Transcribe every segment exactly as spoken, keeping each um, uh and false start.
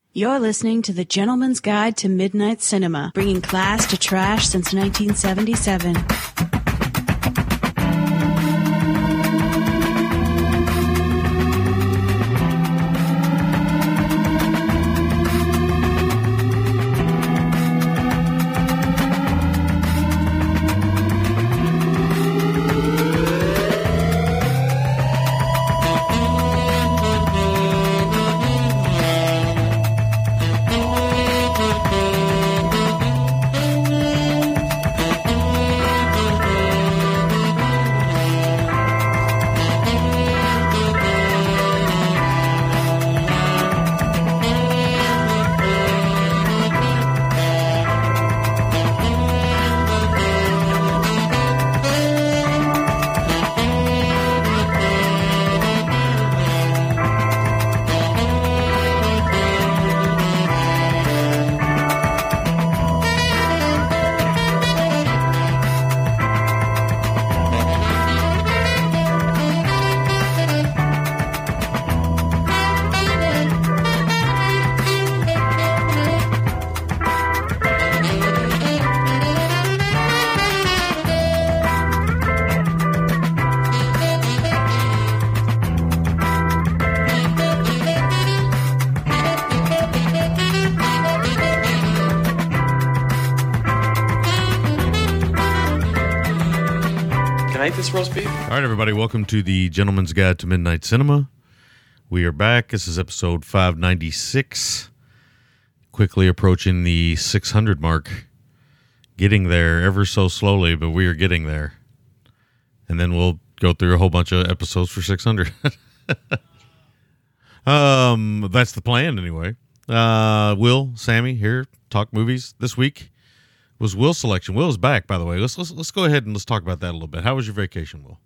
You're listening to The Gentleman's Guide to Midnight Cinema, bringing class to trash since nineteen seventy-seven. This roast beef. All right, everybody, welcome to the Gentleman's Guide to Midnight Cinema. We are back. This is episode five ninety-six. Quickly approaching the six hundred mark. Getting there ever so slowly, but we are getting there. And then we'll go through a whole bunch of episodes for six hundred. um, that's the plan, anyway. Uh, Will, Sammy, here, talk movies this week. Was Will's selection. Will is back, by the way. Let's, let's let's go ahead and let's talk about that a little bit. How was your vacation, Will?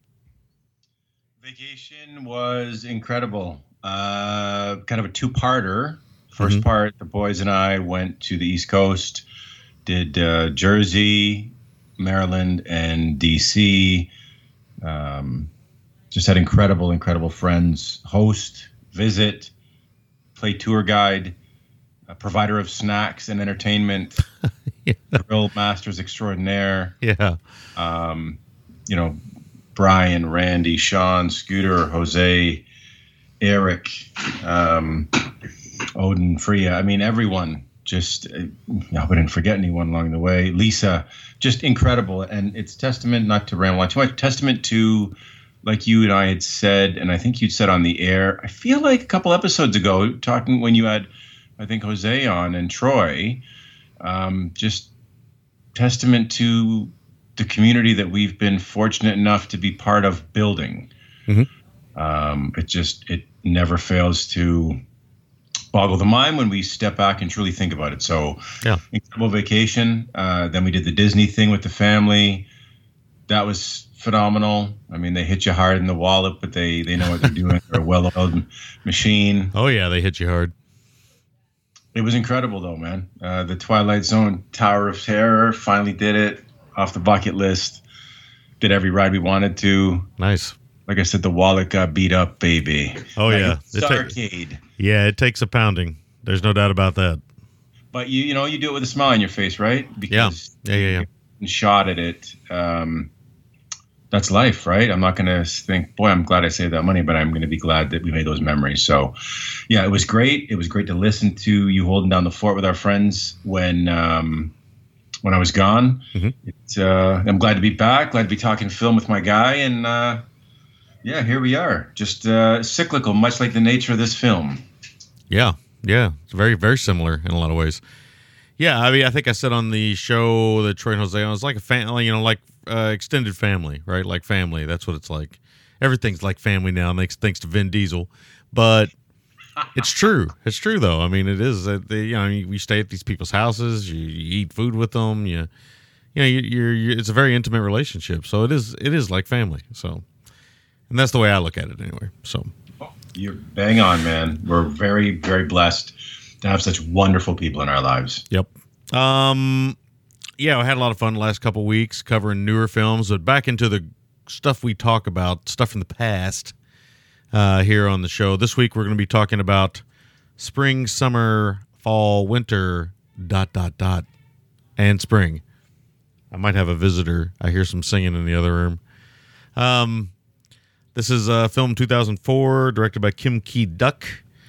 Vacation was incredible. Uh, kind of a two-parter. First Mm-hmm. part, the boys and I went to the East Coast, did uh, Jersey, Maryland, and D C. Um, just had incredible, incredible friends host, visit, play tour guide, a provider of snacks and entertainment. Yeah. Grill masters extraordinaire. Yeah. Um, you know, Brian, Randy, Sean, Scooter, Jose, Eric, um, Odin, Freya. I mean, everyone. Just, uh, I hope I didn't forget anyone along the way. Lisa, just incredible. And it's testament, not to ramble on too much, testament to, like you and I had said, and I think you'd said on the air, I feel like a couple episodes ago, talking when you had, I think, Jose on and Troy, Um, just testament to the community that we've been fortunate enough to be part of building. Mm-hmm. Um, it just, it never fails to boggle the mind when we step back and truly think about it. So yeah. Incredible vacation. Uh, then we did the Disney thing with the family. That was phenomenal. I mean, they hit you hard in the wallet, but they, they know what they're doing. They're a well-oiled machine. Oh yeah. They hit you hard. It was incredible, though, man. Uh, the Twilight Zone Tower of Terror, finally did it off the bucket list. Did every ride we wanted to. Nice. Like I said, the wallet got beat up, baby. Oh, like, yeah. It's arcade. Yeah, it takes a pounding. There's no doubt about that. But, you you know, you do it with a smile on your face, right? Because yeah, yeah, yeah. You shot at it. Um, that's life, right? I'm not going to think, boy, I'm glad I saved that money, but I'm going to be glad that we made those memories. So, yeah, it was great. It was great to listen to you holding down the fort with our friends when um, when I was gone. Mm-hmm. It, uh, I'm glad to be back. Glad to be talking film with my guy. And, uh, yeah, here we are. Just uh, cyclical, much like the nature of this film. Yeah, yeah. It's very, very similar in a lot of ways. Yeah, I mean, I think I said on the show that Troy and Jose, I was like a family, you know, like uh, extended family, right? Like family. That's what it's like. Everything's like family now, thanks, thanks to Vin Diesel. But it's true. It's true, though. I mean, it is. Uh, they, you know, we stay at these people's houses. You, you eat food with them. You, you know, you, you're, you're. It's a very intimate relationship. So it is. It is like family. So, and that's the way I look at it, anyway. So, you're bang on, man. We're very, very blessed to have such wonderful people in our lives. Yep. Um, yeah, I had a lot of fun the last couple of weeks covering newer films, but back into the stuff we talk about, stuff from the past, uh, here on the show. This week we're going to be talking about spring, summer fall, winter, dot, dot, dot, and spring. I might have a visitor. I hear some singing in the other room. Um, this is a film two thousand four, directed by Kim Ki-duk.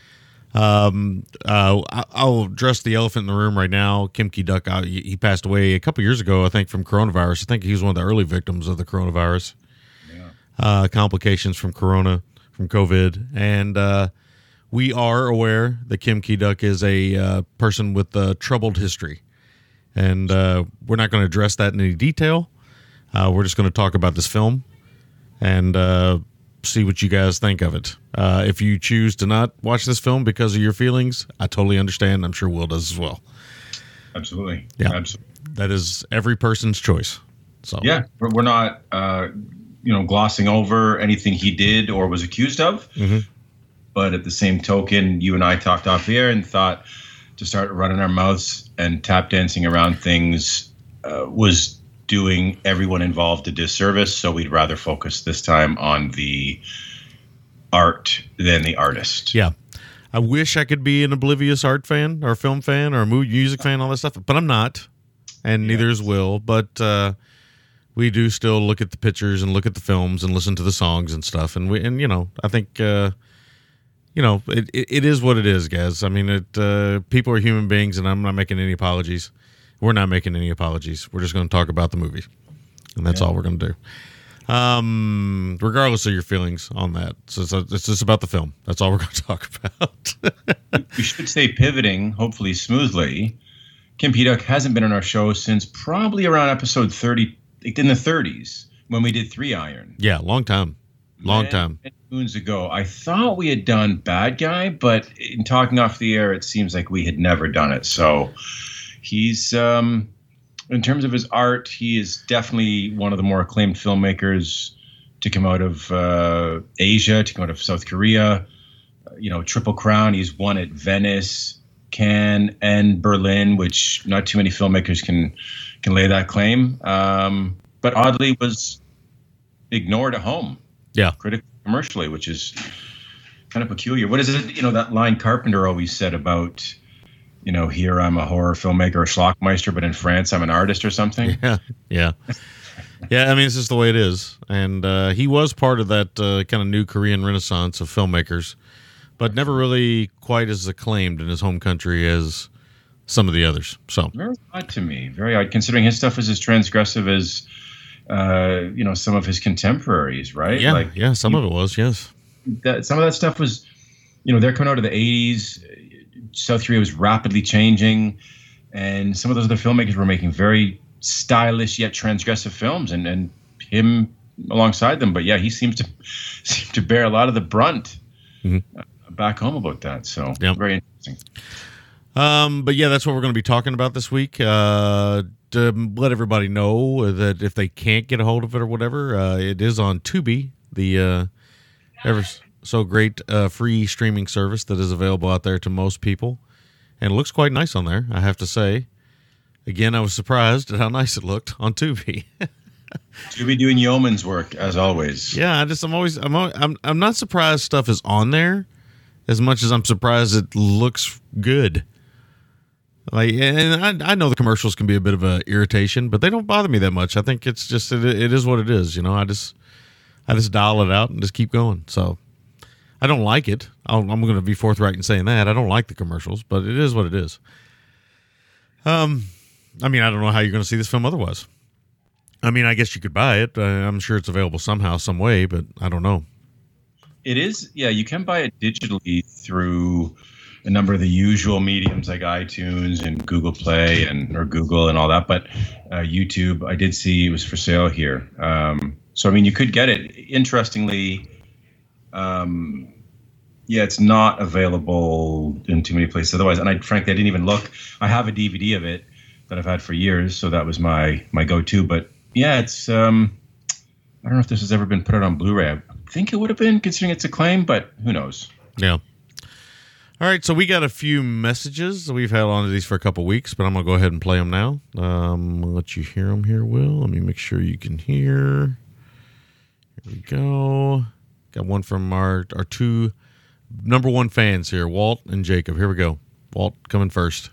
Um, uh, I'll address the elephant in the room right now. Kim Ki-duk, uh, he passed away a couple years ago, I think, from coronavirus. I think he was one of the early victims of the coronavirus. Yeah. Uh, complications from corona, from COVID. And uh, we are aware that Kim Ki-duk is a uh, person with a troubled history. And uh, we're not going to address that in any detail. Uh, we're just going to talk about this film and uh, see what you guys think of it. Uh, if you choose to not watch this film because of your feelings, I totally understand. I'm sure Will does as well. Absolutely. Yeah. Absolutely. That is every person's choice. So yeah, we're not, uh, you know, glossing over anything he did or was accused of. Mm-hmm. But at the same token, you and I talked off the air and thought to start running our mouths and tap dancing around things uh, was doing everyone involved a disservice. So we'd rather focus this time on the art than the artist. Yeah. I wish I could be an oblivious art fan or film fan or music fan, all that stuff, but I'm not. And neither is Will. But uh, we do still look at the pictures and look at the films and listen to the songs and stuff. And we, and you know, I think, uh, you know, it, it it is what it is, guys. I mean, it uh, people are human beings, and I'm not making any apologies. We're not making any apologies. We're just going to talk about the movie, and that's yeah. all we're going to do. Um, regardless of your feelings on that, so it's, it's just about the film. That's all we're going to talk about. We should say, pivoting hopefully smoothly, Kim Ki-duk hasn't been on our show since probably around episode thirty, in the thirties, when we did Three Iron. Yeah, long time. Long time. Moons ago. I thought we had done Bad Guy, but in talking off the air, it seems like we had never done it. So he's, um, in terms of his art, he is definitely one of the more acclaimed filmmakers to come out of uh, Asia, to come out of South Korea. Uh, you know, Triple Crown. He's won at Venice, Cannes, and Berlin, which not too many filmmakers can can lay that claim. Um, but oddly, was ignored at home. Yeah, critically, commercially, which is kind of peculiar. What is it? You know, that line Carpenter always said about, you know, here I'm a horror filmmaker, a schlockmeister, but in France I'm an artist or something. Yeah, yeah, yeah. I mean, it's just the way it is. And uh, he was part of that uh, kind of new Korean renaissance of filmmakers, but never really quite as acclaimed in his home country as some of the others. So very odd to me. Very odd, considering his stuff is as transgressive as. Uh, you know, some of his contemporaries, right? Yeah, like, yeah, some you, of it was, yes. That some of that stuff was, you know, they're coming out of the eighties. South Korea was rapidly changing, and some of those other filmmakers were making very stylish yet transgressive films, and, and him alongside them. But yeah, he seems to seem to bear a lot of the brunt mm-hmm. uh, back home about that. So yep. very interesting. Um, but yeah, that's what we're going to be talking about this week. Uh, to let everybody know that if they can't get a hold of it or whatever, uh, it is on Tubi, the uh, ever so great uh, free streaming service that is available out there to most people. And it looks quite nice on there, I have to say. Again, I was surprised at how nice it looked on Tubi. Tubi doing yeoman's work, as always. Yeah, I just, I'm always, I'm, I'm, I'm not surprised stuff is on there as much as I'm surprised it looks good. Like, and I, I know the commercials can be a bit of a irritation, but they don't bother me that much. I think it's just it, it is what it is. You know, I just I just dial it out and just keep going. So I don't like it. I'll, I'm going to be forthright in saying that I don't like the commercials, but it is what it is. Um, I mean, I don't know how you're going to see this film otherwise. I mean, I guess you could buy it. Uh, I'm sure it's available somehow, some way, but I don't know. It is, yeah. You can buy it digitally through a number of the usual mediums like iTunes and Google Play and or Google and all that. But uh, YouTube, I did see it was for sale here. Um, so, I mean, you could get it. Interestingly, um, yeah, it's not available in too many places otherwise. And I, frankly, I didn't even look. I have a D V D of it that I've had for years, so that was my my go-to. But yeah, it's um, I don't know if this has ever been put out on Blu-ray. I think it would have been, considering its acclaim, but who knows? Yeah. All right, so we got a few messages. We've had on these for a couple weeks, but I'm going to go ahead and play them now. Um, I'll let you hear them here, Will. Let me make sure you can hear. Here we go. Got one from our, our two number one fans here, Walt and Jacob. Here we go. Walt, coming first.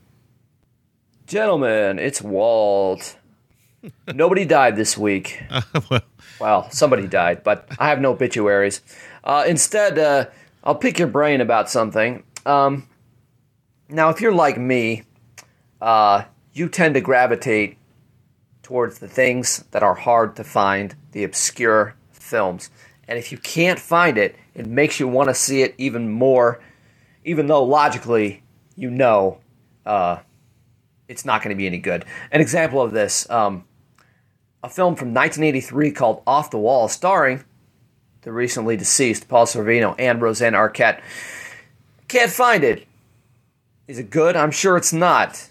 Gentlemen, it's Walt. Nobody died this week. Uh, well, Well, somebody died, but I have no obituaries. Uh, instead, uh, I'll pick your brain about something. Um, now, if you're like me, uh, you tend to gravitate towards the things that are hard to find, the obscure films. And if you can't find it, it makes you want to see it even more, even though logically you know uh, it's not going to be any good. An example of this, um, a film from nineteen eighty-three called Off the Wall, starring the recently deceased Paul Sorvino and Roseanne Arquette. Can't find it. Is it good? I'm sure it's not.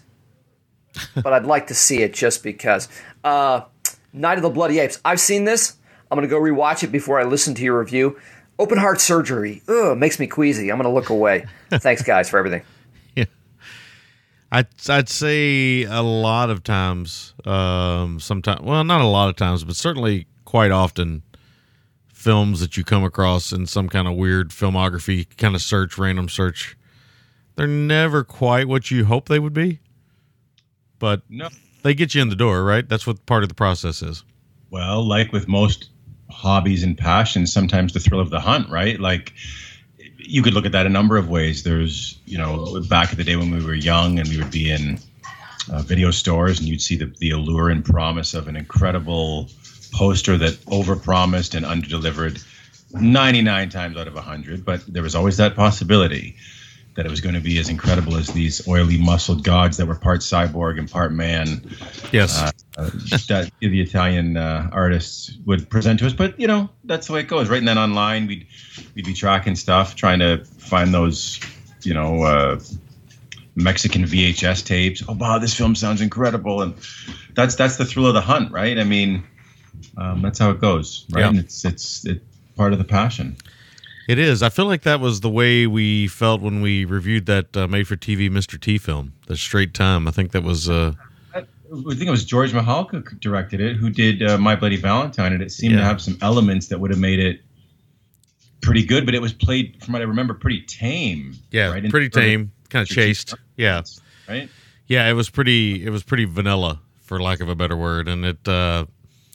But I'd like to see it just because. Uh, Night of the Bloody Apes. I've seen this. I'm going to go rewatch it before I listen to your review. Open heart surgery. Ugh, makes me queasy. I'm going to look away. Thanks, guys, for everything. yeah. I'd, I'd say a lot of times, um, sometimes, well, not a lot of times, but certainly quite often, films that you come across in some kind of weird filmography kind of search, random search, they're never quite what you hope they would be. But No. they get you in the door, right? That's what part of the process is. Well, like with most hobbies and passions, sometimes the thrill of the hunt, right? Like, you could look at that a number of ways. There's, you know, back in the day when we were young and we would be in uh, video stores and you'd see the, the allure and promise of an incredible poster that overpromised and underdelivered ninety-nine times out of one hundred. But there was always that possibility that it was going to be as incredible as these oily, muscled gods that were part cyborg and part man. Yes. Uh, uh, that the Italian uh, artists would present to us. But, you know, that's the way it goes, right? And then online, we'd, we'd be tracking stuff, trying to find those, you know, uh, Mexican V H S tapes. Oh, wow, this film sounds incredible. And that's that's the thrill of the hunt, right? I mean, um, that's how it goes, right? Yeah. And it's, it's, it's part of the passion. It is. I feel like that was the way we felt when we reviewed that uh, made-for-T V Mister T film, The Straight Time. I think that was... Uh, I think it was George Mihalka who directed it, who did uh, My Bloody Valentine, and it seemed Yeah. to have some elements that would have made it pretty good, but it was played, from what I remember, pretty tame. yeah, right? pretty Sort of tame, kind of chaste. Yeah. Right? Yeah, it was pretty it was pretty vanilla, for lack of a better word. And it, uh,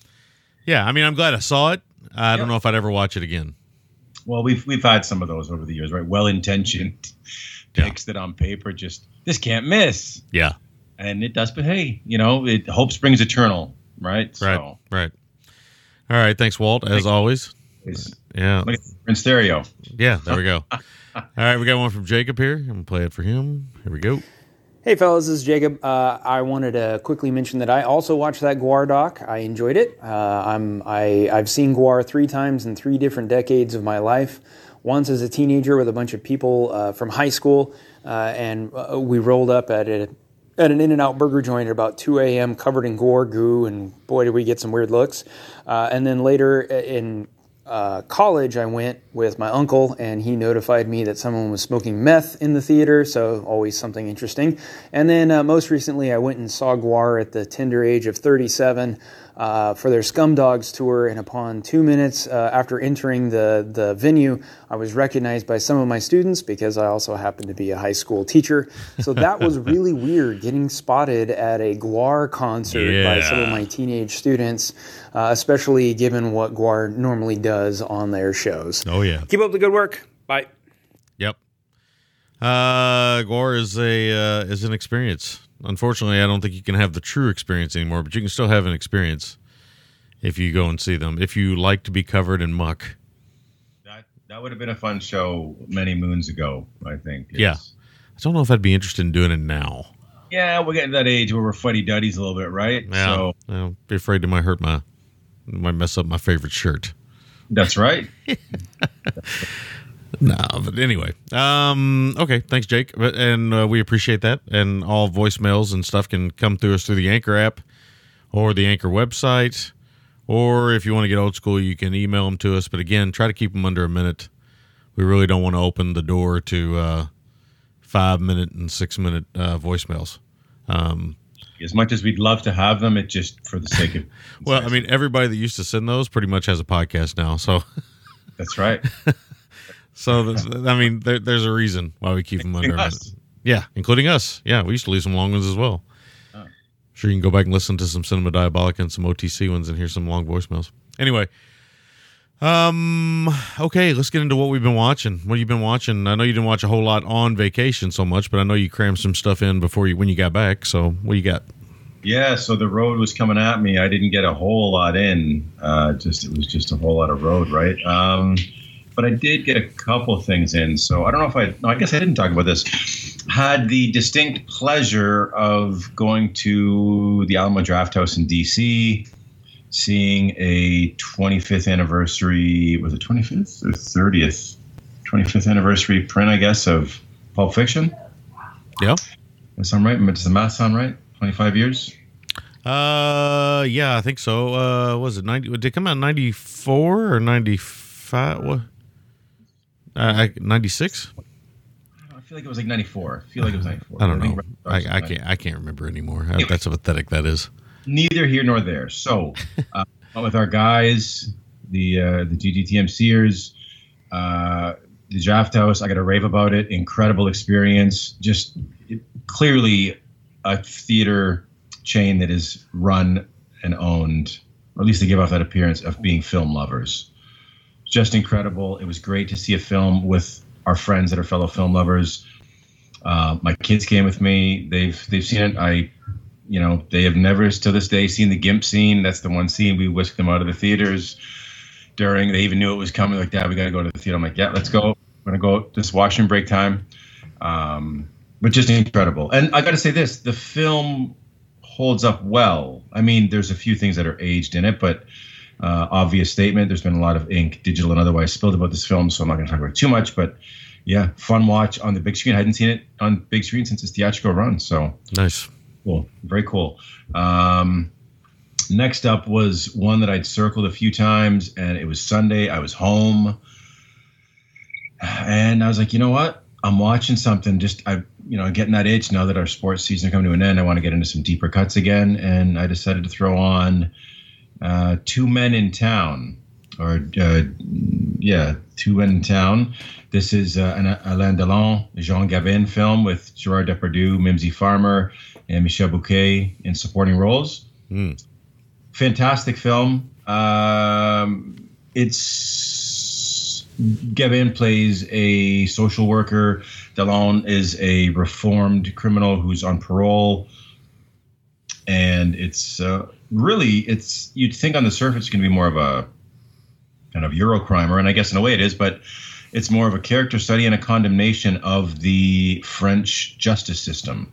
yeah, I mean, I'm glad I saw it. I don't Yeah. know if I'd ever watch it again. Well, we've we've had some of those over the years, right? Well-intentioned Yeah. picks that on paper just, this can't miss. Yeah, And it does, but hey, you know, it, hope springs eternal, right? right, So, right. All right, thanks, Walt, as always. it's, Yeah, look at- we're in stereo. yeah, there we go. All right, we got one from Jacob here. I'm going to play it for him. Here we go. Hey fellas, this is Jacob. Uh, I wanted to quickly mention that I also watched that Gwar doc. I enjoyed it. Uh, I'm I I've seen Gwar three times in three different decades of my life. Once as a teenager with a bunch of people uh, from high school, uh, and uh, we rolled up at a at an In-N-Out burger joint at about two a.m. covered in gore goo, and boy did we get some weird looks. Uh, and then later in Uh, college, I went with my uncle, and he notified me that someone was smoking meth in the theater, so always something interesting. And then uh, most recently, I went and saw Gwar at the tender age of thirty-seven uh, for their Scumdogs tour, and upon two minutes uh, after entering the, the venue, I was recognized by some of my students because I also happen to be a high school teacher. So that was really weird, getting spotted at a Gwar concert Yeah. by some of my teenage students, uh, especially given what Gwar normally does on their shows. Oh, yeah. Keep up the good work. Bye. Yep. Uh, Gwar is a uh, is an experience. Unfortunately, I don't think you can have the true experience anymore, but you can still have an experience if you go and see them. If you like to be covered in muck. That that would have been a fun show many moons ago, I think. It's- Yeah. I don't know if I'd be interested in doing it now. Yeah, we're getting to that age where we're fuddy-duddies a little bit, right? Yeah. So I'll be afraid it might hurt my, might mess up my favorite shirt. that's right. No, but anyway. Um, okay, thanks, Jake. But- And uh, we appreciate that. And all voicemails and stuff can come through us through the Anchor app or the Anchor website. Or if you want to get old school, you can email them to us. But again, try to keep them under a minute. We really don't want to open the door to uh, five-minute and six-minute uh, voicemails. Um, As much as we'd love to have them, it just for the sake of well, I mean, everybody that used to send those pretty much has a podcast now. So, that's right. so th- I mean, there, there's a reason why we keep them under a minute. Us. Yeah, including us. Yeah, we used to leave some long ones as well. Oh. Sure, you can go back and listen to some Cinema Diabolic and some O T C ones and hear some long voicemails. Anyway, um, okay, let's get into what we've been watching. What have you been watching? I know you didn't watch a whole lot on vacation so much, but I know you crammed some stuff in before you when you got back. So, what do you got? Yeah, so the road was coming at me. I didn't get a whole lot in. Uh, just it was just a whole lot of road, right? Um, but I did get a couple things in. So I don't know if I. No, I guess I didn't talk about this. Had the distinct pleasure of going to the Alamo Drafthouse in D C, seeing a twenty-fifth anniversary. Was it twenty-fifth or thirtieth? twenty-fifth anniversary print, I guess, of Pulp Fiction. Yeah, does that sound right? Does the math sound right? twenty-five years? Uh, yeah, I think so. Uh, was it ninety? Did it come out in ninety-four or ninety-five? What? Uh, ninety-six? I feel like it was like ninety-four. I feel like it was ninety-four. I don't know. I, I can't. I can't remember anymore. Anyway, that's how pathetic that is. Neither here nor there. So, uh, with our guys, the uh, the G G T M Sears, uh, the Drafthouse, I got to rave about it. Incredible experience. Just it, clearly. A theater chain that is run and owned, or at least they give off that appearance of being film lovers. Just incredible. It was great to see a film with our friends that are fellow film lovers. Uh, my kids came with me. They've they've seen it. I, you know, they have never to this day seen the GIMP scene. That's the one scene we whisked them out of the theaters during. They even knew it was coming. Like, Dad, we got to go to the theater. I'm like, yeah, let's go. We're gonna go. This washroom break time. Um, But just incredible. And I got to say this, the film holds up well. I mean, there's a few things that are aged in it, but uh, obvious statement. There's been a lot of ink, digital and otherwise, spilled about this film, so I'm not going to talk about it too much. But yeah, fun watch on the big screen. I hadn't seen it on big screen since its theatrical run. So nice. Cool. Very cool. Um, next up was one that I'd circled a few times, and it was Sunday. I was home. And I was like, you know what? I'm watching something, just, I, you know, getting that itch now that our sports season is coming to an end. I want to get into some deeper cuts again. And I decided to throw on uh, Two Men in Town, or, uh, yeah, Two Men in Town. This is uh, an Alain Delon, Jean Gabin film with Gerard Depardieu, Mimsy Farmer, and Michel Bouquet in supporting roles. Mm. Fantastic film. Um, it's... Gabin plays a social worker. Delon is a reformed criminal who's on parole. And it's uh, really, it's you'd think on the surface it's going to be more of a kind of Eurocrimer, and I guess in a way it is, but it's more of a character study and a condemnation of the French justice system.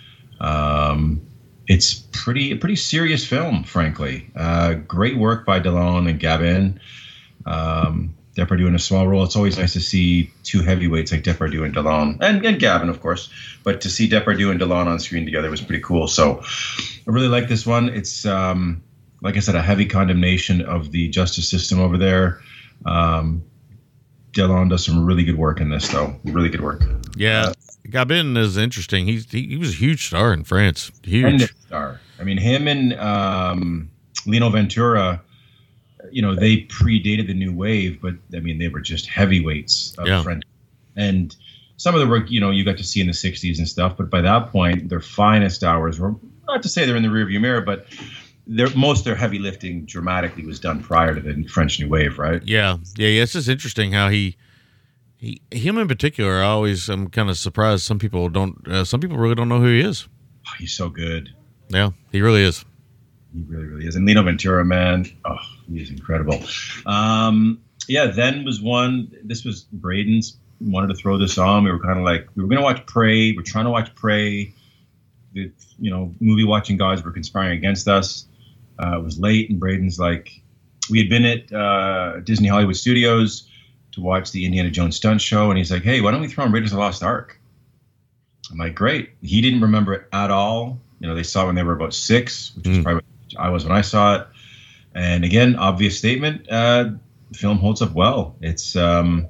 Um, it's pretty, a pretty serious film, frankly. Uh, great work by Delon and Gabin. Um, Depardieu in a small role. It's always nice to see two heavyweights like Depardieu and Delon, and, and Gabin, of course. But to see Depardieu and Delon on screen together was pretty cool. So I really like this one. It's, um, like I said, a heavy condemnation of the justice system over there. Um, Delon does some really good work in this, though. Really good work. Yeah, uh, Gabin is interesting. He's he, he was a huge star in France. Huge and star. I mean, him and um, Lino Ventura. You know, they predated the new wave, but I mean, they were just heavyweights of yeah. French. And some of the work, you know, you got to see in the sixties and stuff. But by that point, their finest hours were, not to say they're in the rearview mirror, but their, most of their heavy lifting dramatically was done prior to the French New Wave, right? Yeah. Yeah. yeah. It's just interesting how he, he him in particular, I always am kind of surprised. Some people don't, uh, some people really don't know who he is. Oh, he's so good. Yeah, he really is. He really, really is. And Lino Ventura, man, oh, he is incredible. Um, yeah, then was one, this was Braden's, wanted to throw this on. We were kind of like, we were going to watch Prey. We're trying to watch Prey. The, you know, movie watching gods were conspiring against us. Uh, it was late, and Braden's like, we had been at uh, Disney Hollywood Studios to watch the Indiana Jones stunt show, and he's like, hey, why don't we throw on Raiders of the Lost Ark? I'm like, great. He didn't remember it at all. You know, they saw it when they were about six, which was mm. probably what I was when I saw it. And again, obvious statement, uh, the film holds up well. It's, um,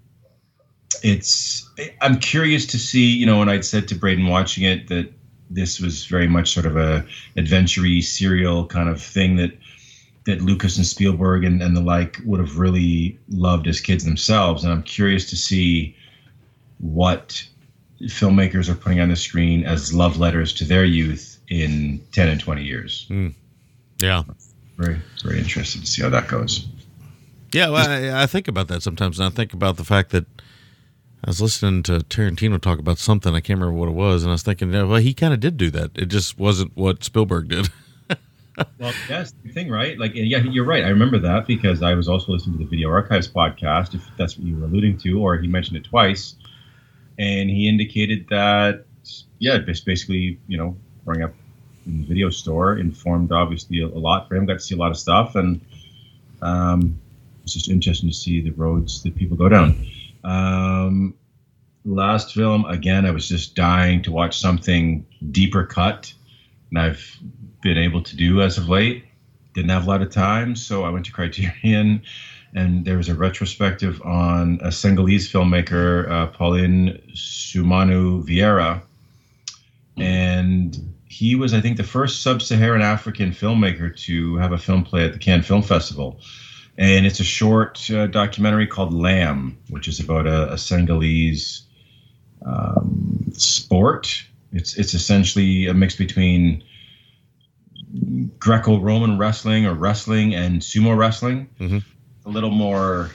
it's, I'm curious to see, you know, when I'd said to Braden watching it that this was very much sort of a adventure-y, serial kind of thing that, that Lucas and Spielberg and, and the like would have really loved as kids themselves. And I'm curious to see what filmmakers are putting on the screen as love letters to their youth in ten and twenty years. Mm. Yeah. Very, very interested to see how that goes. Yeah, well, I, I think about that sometimes, and I think about the fact that I was listening to Tarantino talk about something, I can't remember what it was, and I was thinking, yeah, well, he kind of did do that. It just wasn't what Spielberg did. Well, yes, the thing, right? Like, yeah, you're right. I remember that because I was also listening to the Video Archives podcast, if that's what you were alluding to, or he mentioned it twice. And he indicated that, yeah, just basically, you know, growing up in the video store informed obviously a, a lot for him. Got to see a lot of stuff, and um, it's just interesting to see the roads that people go down. Um, last film, again, I was just dying to watch something deeper cut, and I've been able to do as of late. Didn't have a lot of time, so I went to Criterion, and there was a retrospective on a Senegalese filmmaker, uh, Pauline Soumanu Vieira, and he was, I think, the first sub-Saharan African filmmaker to have a film play at the Cannes Film Festival. And it's a short uh, documentary called Lamb, which is about a, a Senegalese um, sport. It's it's essentially a mix between Greco-Roman wrestling or wrestling and sumo wrestling. Mm-hmm. A little more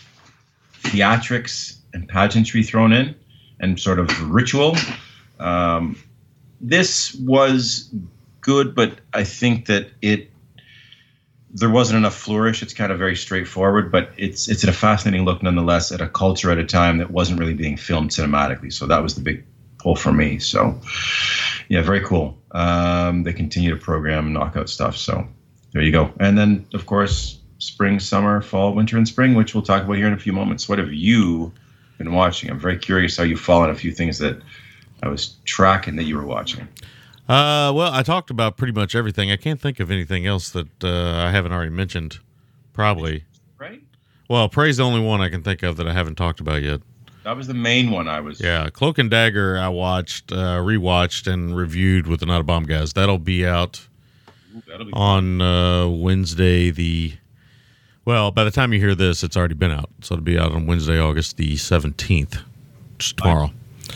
theatrics and pageantry thrown in and sort of ritual. Um, this was good, but I think that it there wasn't enough flourish. It's kind of very straightforward, but it's it's a fascinating look nonetheless at a culture at a time that wasn't really being filmed cinematically. So that was the big pull for me. So yeah, very cool. Um, they continue to program knockout stuff. So there you go. And then of course, spring, summer, fall, winter, and spring, which we'll talk about here in a few moments. What have you been watching? I'm very curious how you fall on a few things that I was tracking that you were watching. Uh, well, I talked about pretty much everything. I can't think of anything else that uh, I haven't already mentioned. Probably. Right? Well, Prey's the only one I can think of that I haven't talked about yet. That was the main one I was. Yeah, Cloak and Dagger I watched, uh, rewatched, and reviewed with the Not a Bomb guys. That'll be out Ooh, that'll be on uh, Wednesday the... Well, by the time you hear this, it's already been out. So it'll be out on Wednesday, August the seventeenth, just tomorrow.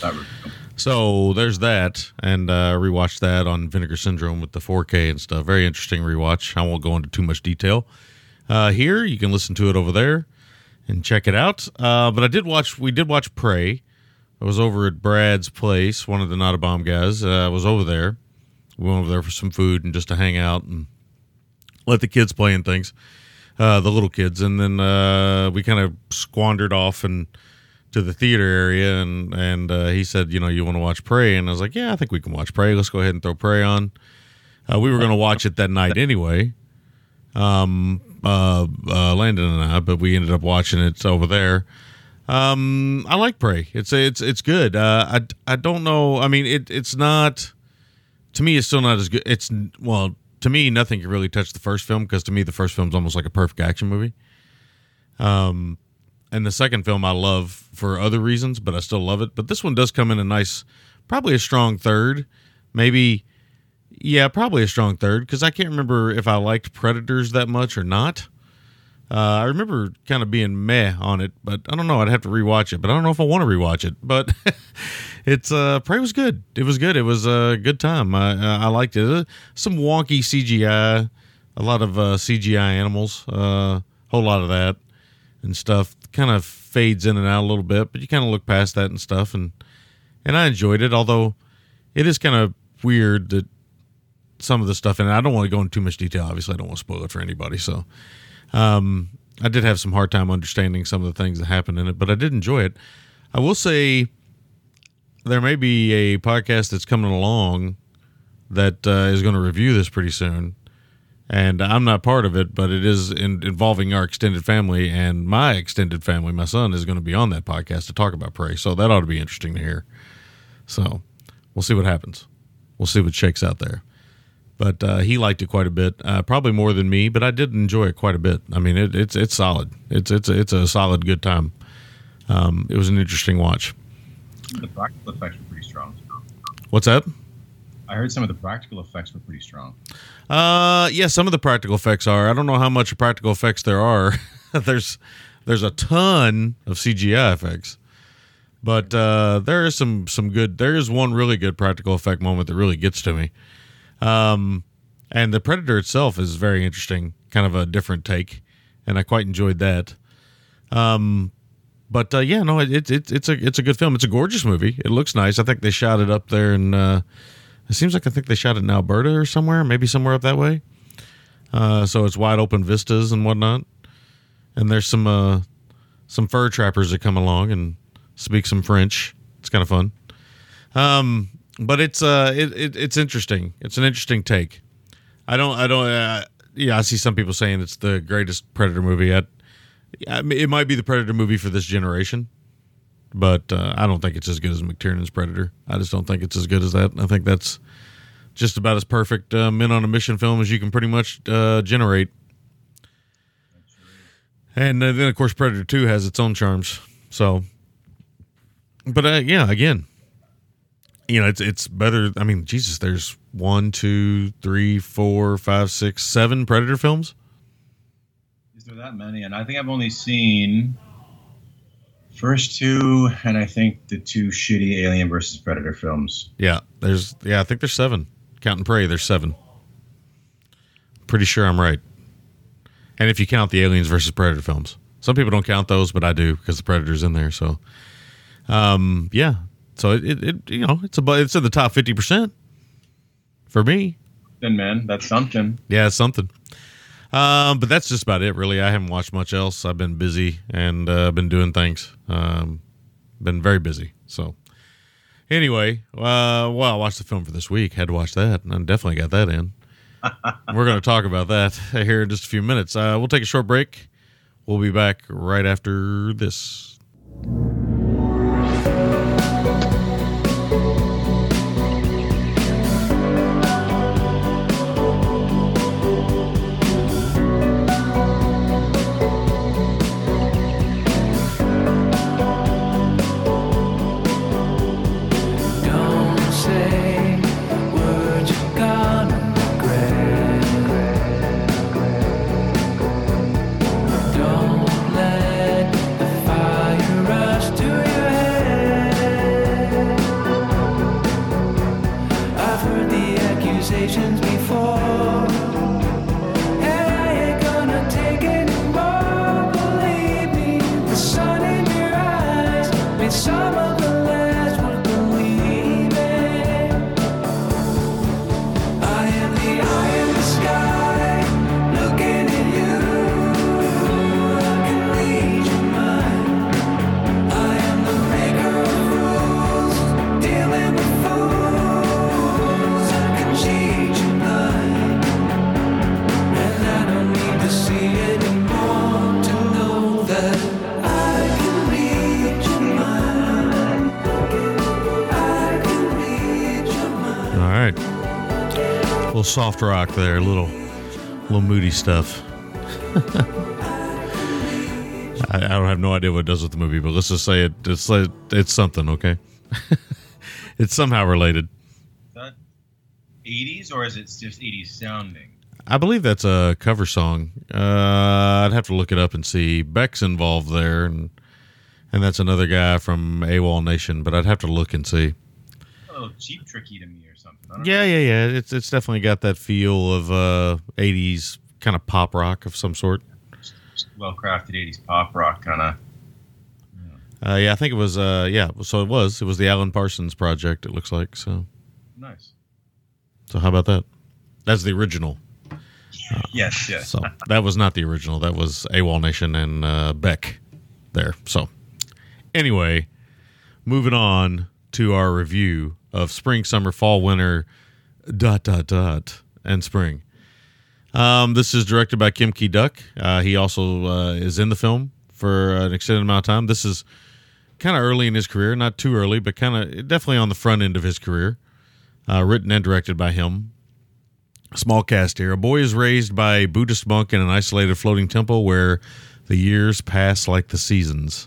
So there's that, and uh, rewatched that on Vinegar Syndrome with the four K and stuff. Very interesting rewatch. I won't go into too much detail. Uh, here, you can listen to it over there and check it out. Uh, but I did watch, we did watch Prey. I was over at Brad's place, one of the Not a Bomb guys. Uh, I was over there. We went over there for some food and just to hang out and let the kids play and things. Uh, the little kids, and then uh, we kind of squandered off and to the theater area, and and uh, he said, you know, you want to watch Prey, and I was like, yeah, I think we can watch Prey. Let's go ahead and throw Prey on. Uh, we were going to watch it that night anyway, um, uh, uh, Landon and I, but we ended up watching it over there. Um, I like Prey. It's it's it's good. Uh, I I don't know. I mean, it it's not. To me, it's still not as good. It's well. To me, nothing can really touch the first film because to me, the first film's almost like a perfect action movie. Um, and the second film I love for other reasons, but I still love it. But this one does come in a nice, probably a strong third. Maybe, yeah, probably a strong third because I can't remember if I liked Predators that much or not. Uh, I remember kind of being meh on it, but I don't know. I'd have to rewatch it, but I don't know if I want to rewatch it. But it's uh, Prey was good. It was good. It was a good time. I I liked it. Uh, some wonky C G I, a lot of uh, C G I animals, a uh, whole lot of that and stuff. Kind of fades in and out a little bit, but you kind of look past that and stuff, and and I enjoyed it. Although it is kind of weird that some of the stuff, and I don't want to go into too much detail. Obviously, I don't want to spoil it for anybody, so. Um, I did have some hard time understanding some of the things that happened in it, but I did enjoy it. I will say there may be a podcast that's coming along that uh, is going to review this pretty soon, and I'm not part of it, but it is in, involving our extended family, and my extended family, my son, is going to be on that podcast to talk about Prey, so that ought to be interesting to hear. So we'll see what happens. We'll see what shakes out there. But uh, he liked it quite a bit, uh, probably more than me. But I did enjoy it quite a bit. I mean, it, it's it's solid. It's it's a, it's a solid, good time. Um, it was an interesting watch. The practical effects were pretty strong. What's that? I heard some of the practical effects were pretty strong. Uh, yeah, some of the practical effects are. I don't know how much practical effects there are. there's there's a ton of C G I effects, But uh, there is some some good. There is one really good practical effect moment that really gets to me. Um, and the Predator itself is very interesting, kind of a different take, and I quite enjoyed that. Um, but uh, yeah, no, it's it, it's a it's a good film. It's a gorgeous movie. It looks nice. I think they shot it up there, and uh, it seems like I think they shot it in Alberta or somewhere, maybe somewhere up that way. Uh, so it's wide open vistas and whatnot. And there's some uh, some fur trappers that come along and speak some French. It's kind of fun. Um, but it's uh, it, it it's interesting. It's an interesting take. I don't I don't uh, yeah. I see some people saying it's the greatest Predator movie. I, I mean, it might be the Predator movie for this generation, but uh, I don't think it's as good as McTiernan's Predator. I just don't think it's as good as that. I think that's just about as perfect uh, men on a mission film as you can pretty much uh, generate. And uh, then, of course, Predator two has its own charms. So, but uh, yeah, again, you know, it's it's better. I mean, Jesus, there's one, two, three, four, five, six, seven Predator films. Is there that many? And I think I've only seen first two, and I think the two shitty Alien versus Predator films. Yeah, there's yeah, I think there's seven. Count and Pray, there's seven. Pretty sure I'm right. And if you count the Aliens versus Predator films. Some people don't count those, but I do because the Predator's in there. So, um, yeah. So, it, it, it you know, it's, a, it's in the top fifty percent for me. Then, man, that's something. Yeah, it's something. Um, but that's just about it, really. I haven't watched much else. I've been busy and uh, been doing things. Um, been very busy. So, anyway, uh, well, I watched the film for this week. Had to watch that, and I definitely got that in. We're going to talk about that here in just a few minutes. Uh, we'll take a short break. We'll be back right after this. Soft rock there, little little moody stuff. I, I don't have no idea what it does with the movie, but let's just say it, it's like, it's something, okay? It's somehow related. Is that eighties or is it just eighties sounding? I believe that's a cover song. Uh, I'd have to look it up and see. Beck's involved there, and and that's another guy from AWOL Nation, but I'd have to look and see. A little Cheap Tricky to me. Yeah, yeah, yeah. It's it's definitely got that feel of uh, eighties kind of pop rock of some sort. Well crafted eighties pop rock kind of. Yeah. Uh, yeah, I think it was. Uh, yeah, so it was. It was the Alan Parsons project. It looks like so. Nice. So how about that? That's the original. Uh, yes, yes. So that was not the original. That was AWOL Nation and uh, Beck there. So anyway, moving on to our review of spring, summer, fall, winter, dot, dot, dot, and spring. Um, this is directed by Kim Ki-duk. Uh, he also uh, is in the film for an extended amount of time. This is kind of early in his career, not too early, but kind of definitely on the front end of his career. Uh, written and directed by him. Small cast here. A boy is raised by a Buddhist monk in an isolated floating temple where the years pass like the seasons.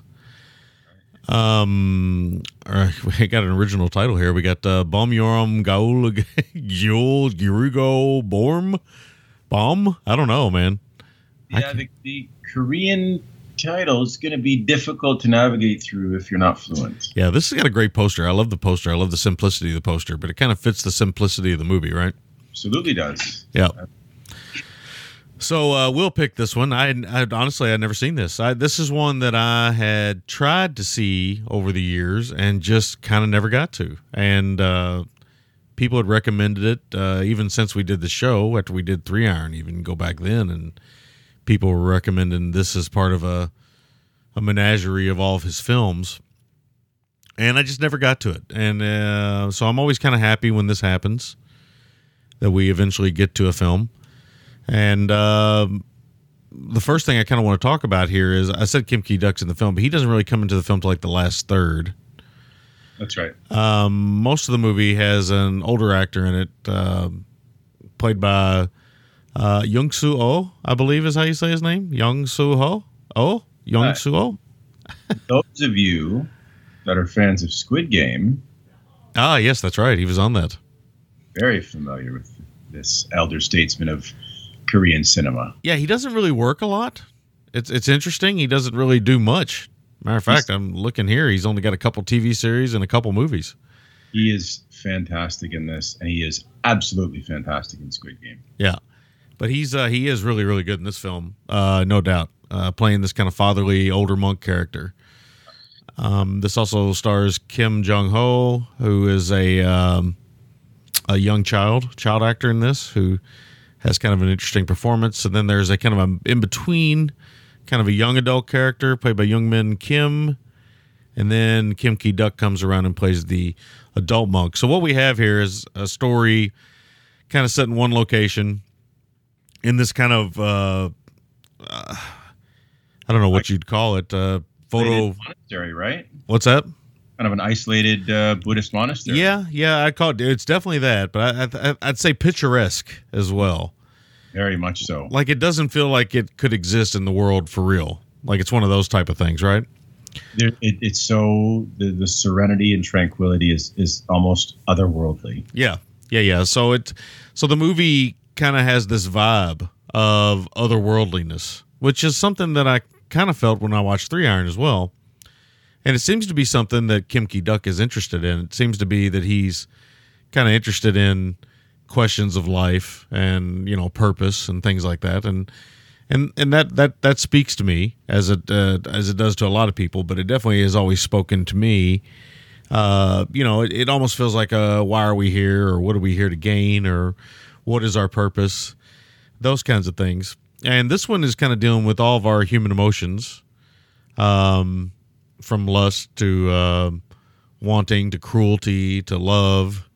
Um, we got an original title here. We got uh, Bom Yoram Gaul Gyul Girugo Borm Bomb. I don't know, man. Yeah, the, the Korean title is going to be difficult to navigate through if you're not fluent. Yeah, this has got a great poster. I love the poster. I love the simplicity of the poster, but it kind of fits the simplicity of the movie, right? Absolutely does. Yeah. So uh, we'll pick this one. I, I honestly I'd never seen this. I, this is one that I had tried to see over the years and just kind of never got to. And uh, people had recommended it uh, even since we did the show. After we did Three Iron, even go back then, and people were recommending this as part of a a menagerie of all of his films. And I just never got to it. And uh, so I'm always kind of happy when this happens, that we eventually get to a film. And uh, the first thing I kind of want to talk about here is, I said Kim Ki-duk's in the film, but he doesn't really come into the film till like the last third. That's right. Um, most of the movie has an older actor in it, uh, played by uh, Young Soo Oh, I believe is how you say his name. Young Soo Ho. Oh, Young Soo Oh. Those of you that are fans of Squid Game, Ah, yes, that's right. He was on that. very familiar with this elder statesman of Korean cinema. Yeah, he doesn't really work a lot. It's it's interesting. He doesn't really do much. Matter of fact, I'm looking here. He's only got a couple T V series and a couple movies. He is fantastic in this, and he is absolutely fantastic in Squid Game. Yeah, but he's uh, he is really really good in this film, uh, no doubt. Uh, playing this kind of fatherly older monk character. Um, this also stars Kim Jong Ho, who is a um, a young child child actor in this, who has kind of an interesting performance. And then there's a kind of a in between, kind of a young adult character played by Youngmin Kim, and then Kim Ki-duk comes around and plays the adult monk. So what we have here is a story kind of set in one location in this kind of uh, uh, I don't know what you'd call it, uh, photo monastery, right? What's that? Kind of an isolated uh, Buddhist monastery. Yeah, yeah, I call it. It's definitely that, but I, I, I'd say picturesque as well. Very much so. Like, it doesn't feel like it could exist in the world for real. Like, it's one of those type of things, right? There, it, it's so the, the serenity and tranquility is is almost otherworldly. Yeah, yeah, yeah. So it, so the movie kind of has this vibe of otherworldliness, which is something that I kind of felt when I watched Three Iron as well. And it seems to be something that Kim Ki-duk is interested in. It seems to be that he's kind of interested in questions of life and, you know, purpose and things like that. And and and that that that speaks to me as it uh, as it does to a lot of people. But it definitely has always spoken to me. Uh, you know, it, it almost feels like a why are we here, or what are we here to gain, or what is our purpose? Those kinds of things. And this one is kind of dealing with all of our human emotions. Um. From lust to uh, wanting to cruelty to love,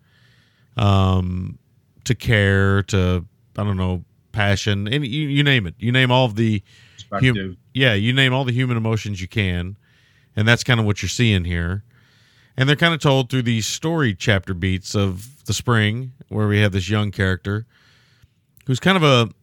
um, to care to, I don't know, passion, and you, you name it. You name all of the hum- yeah, you name all the human emotions you can, and that's kind of what you're seeing here. And they're kind of told through these story chapter beats of the spring, where we have this young character who's kind of a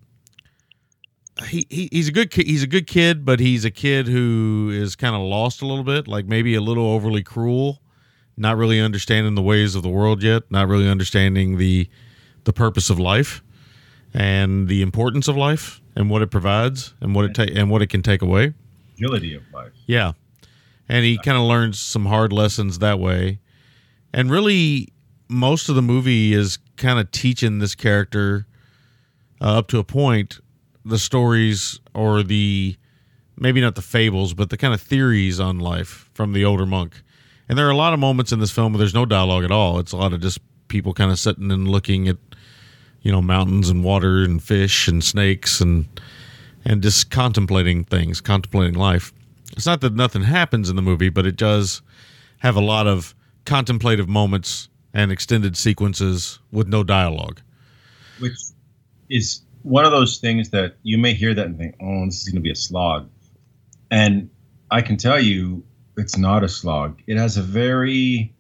He, he he's a good kid. He's a good kid, but he's a kid who is kind of lost a little bit, like maybe a little overly cruel, not really understanding the ways of the world yet, not really understanding the the purpose of life and the importance of life and what it provides and what it ta- and what it can take away. Agility of life. Yeah, and he kind of learns some hard lessons that way, and really most of the movie is kind of teaching this character uh, up to a point. The stories, or the, maybe not the fables, but the kind of theories on life from the older monk. And there are a lot of moments in this film where there's no dialogue at all. It's a lot of just people kind of sitting and looking at, you know, mountains and water and fish and snakes and and just contemplating things, contemplating life. It's not that nothing happens in the movie, but it does have a lot of contemplative moments and extended sequences with no dialogue. Which is one of those things that you may hear that and think, oh, this is going to be a slog. And I can tell you it's not a slog. It has a very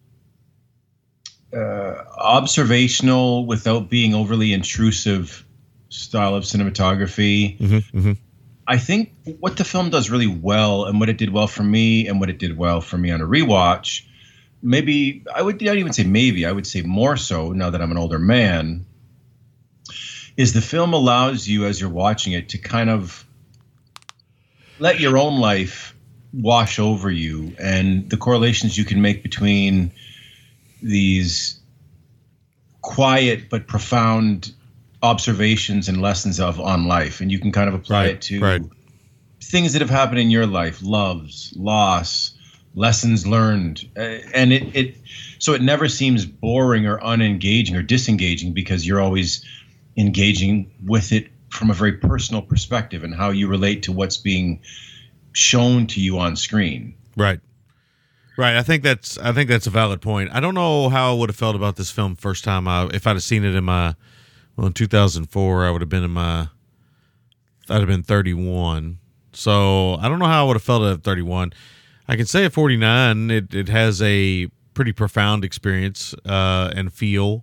uh, observational, without being overly intrusive style of cinematography. Mm-hmm, mm-hmm. I think what the film does really well, and what it did well for me, and what it did well for me on a rewatch, maybe, I would not even say maybe, I would say more so now that I'm an older man, is the film allows you, as you're watching it, to kind of let your own life wash over you, and the correlations you can make between these quiet but profound observations and lessons of on life, and you can kind of apply Right, it to right. things that have happened in your life, loves, loss, lessons learned, uh, and it it so it never seems boring or unengaging or disengaging, because you're always engaging with it from a very personal perspective and how you relate to what's being shown to you on screen. Right. Right. I think that's I think that's a valid point. I don't know how I would have felt about this film first time. I, if I'd have seen it in my well in two thousand four, I would have been in my I'd have been thirty-one. So I don't know how I would have felt at thirty-one. I can say at forty-nine, it it has a pretty profound experience uh, and feel.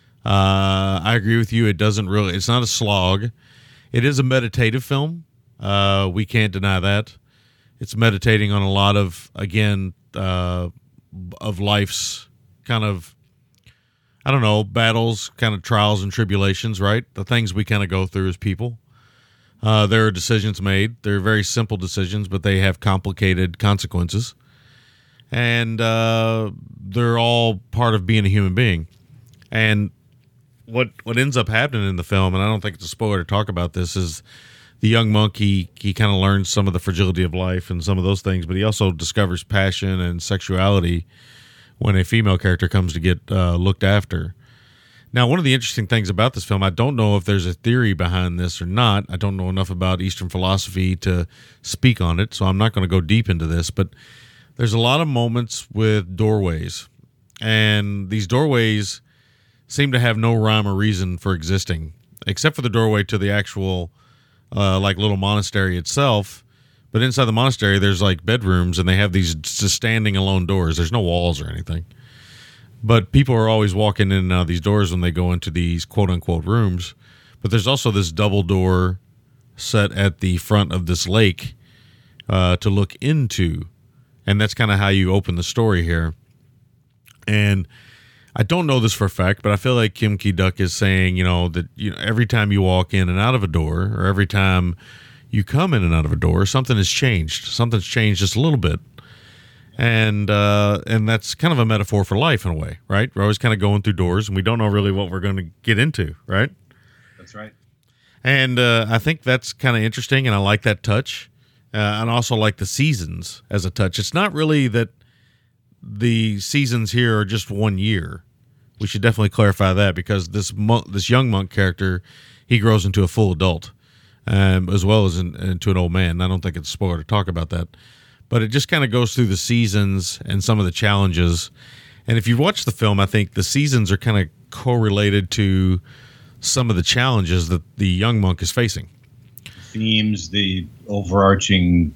Uh, I agree with you. It doesn't really. It's not a slog. It is a meditative film. Uh, we can't deny that. It's meditating on a lot of, again, uh, of life's kind of, I don't know, battles, kind of trials and tribulations, right? The things we kind of go through as people. Uh, there are decisions made. They're very simple decisions, but they have complicated consequences. And uh, they're all part of being a human being. And what what ends up happening in the film, and I don't think it's a spoiler to talk about this, is the young monk, he, he kind of learns some of the fragility of life and some of those things, but he also discovers passion and sexuality when a female character comes to get uh, looked after. Now, one of the interesting things about this film, I don't know if there's a theory behind this or not. I don't know enough about Eastern philosophy to speak on it, so I'm not going to go deep into this, but there's a lot of moments with doorways, and these doorways seem to have no rhyme or reason for existing, except for the doorway to the actual uh, like little monastery itself. But inside the monastery, there's like bedrooms, and they have these just standing alone doors. There's no walls or anything. But people are always walking in and out of these doors when they go into these quote-unquote rooms. But there's also this double door set at the front of this lake uh, to look into. And that's kind of how you open the story here. And I don't know this for a fact, but I feel like Kim Ki-duk is saying, you know, that you know every time you walk in and out of a door, or every time you come in and out of a door, something has changed. Something's changed just a little bit. And uh, and that's kind of a metaphor for life in a way, right? We're always kind of going through doors, and we don't know really what we're going to get into, right? That's right. And uh, I think that's kind of interesting, and I like that touch. Uh, and also like the seasons as a touch. It's not really that the seasons here are just one year. We should definitely clarify that, because this monk, this young monk character, he grows into a full adult, um, as well as in, into an old man. I don't think it's a spoiler to talk about that, but it just kind of goes through the seasons and some of the challenges. And if you watch the film, I think the seasons are kind of correlated to some of the challenges that the young monk is facing. Themes, the overarching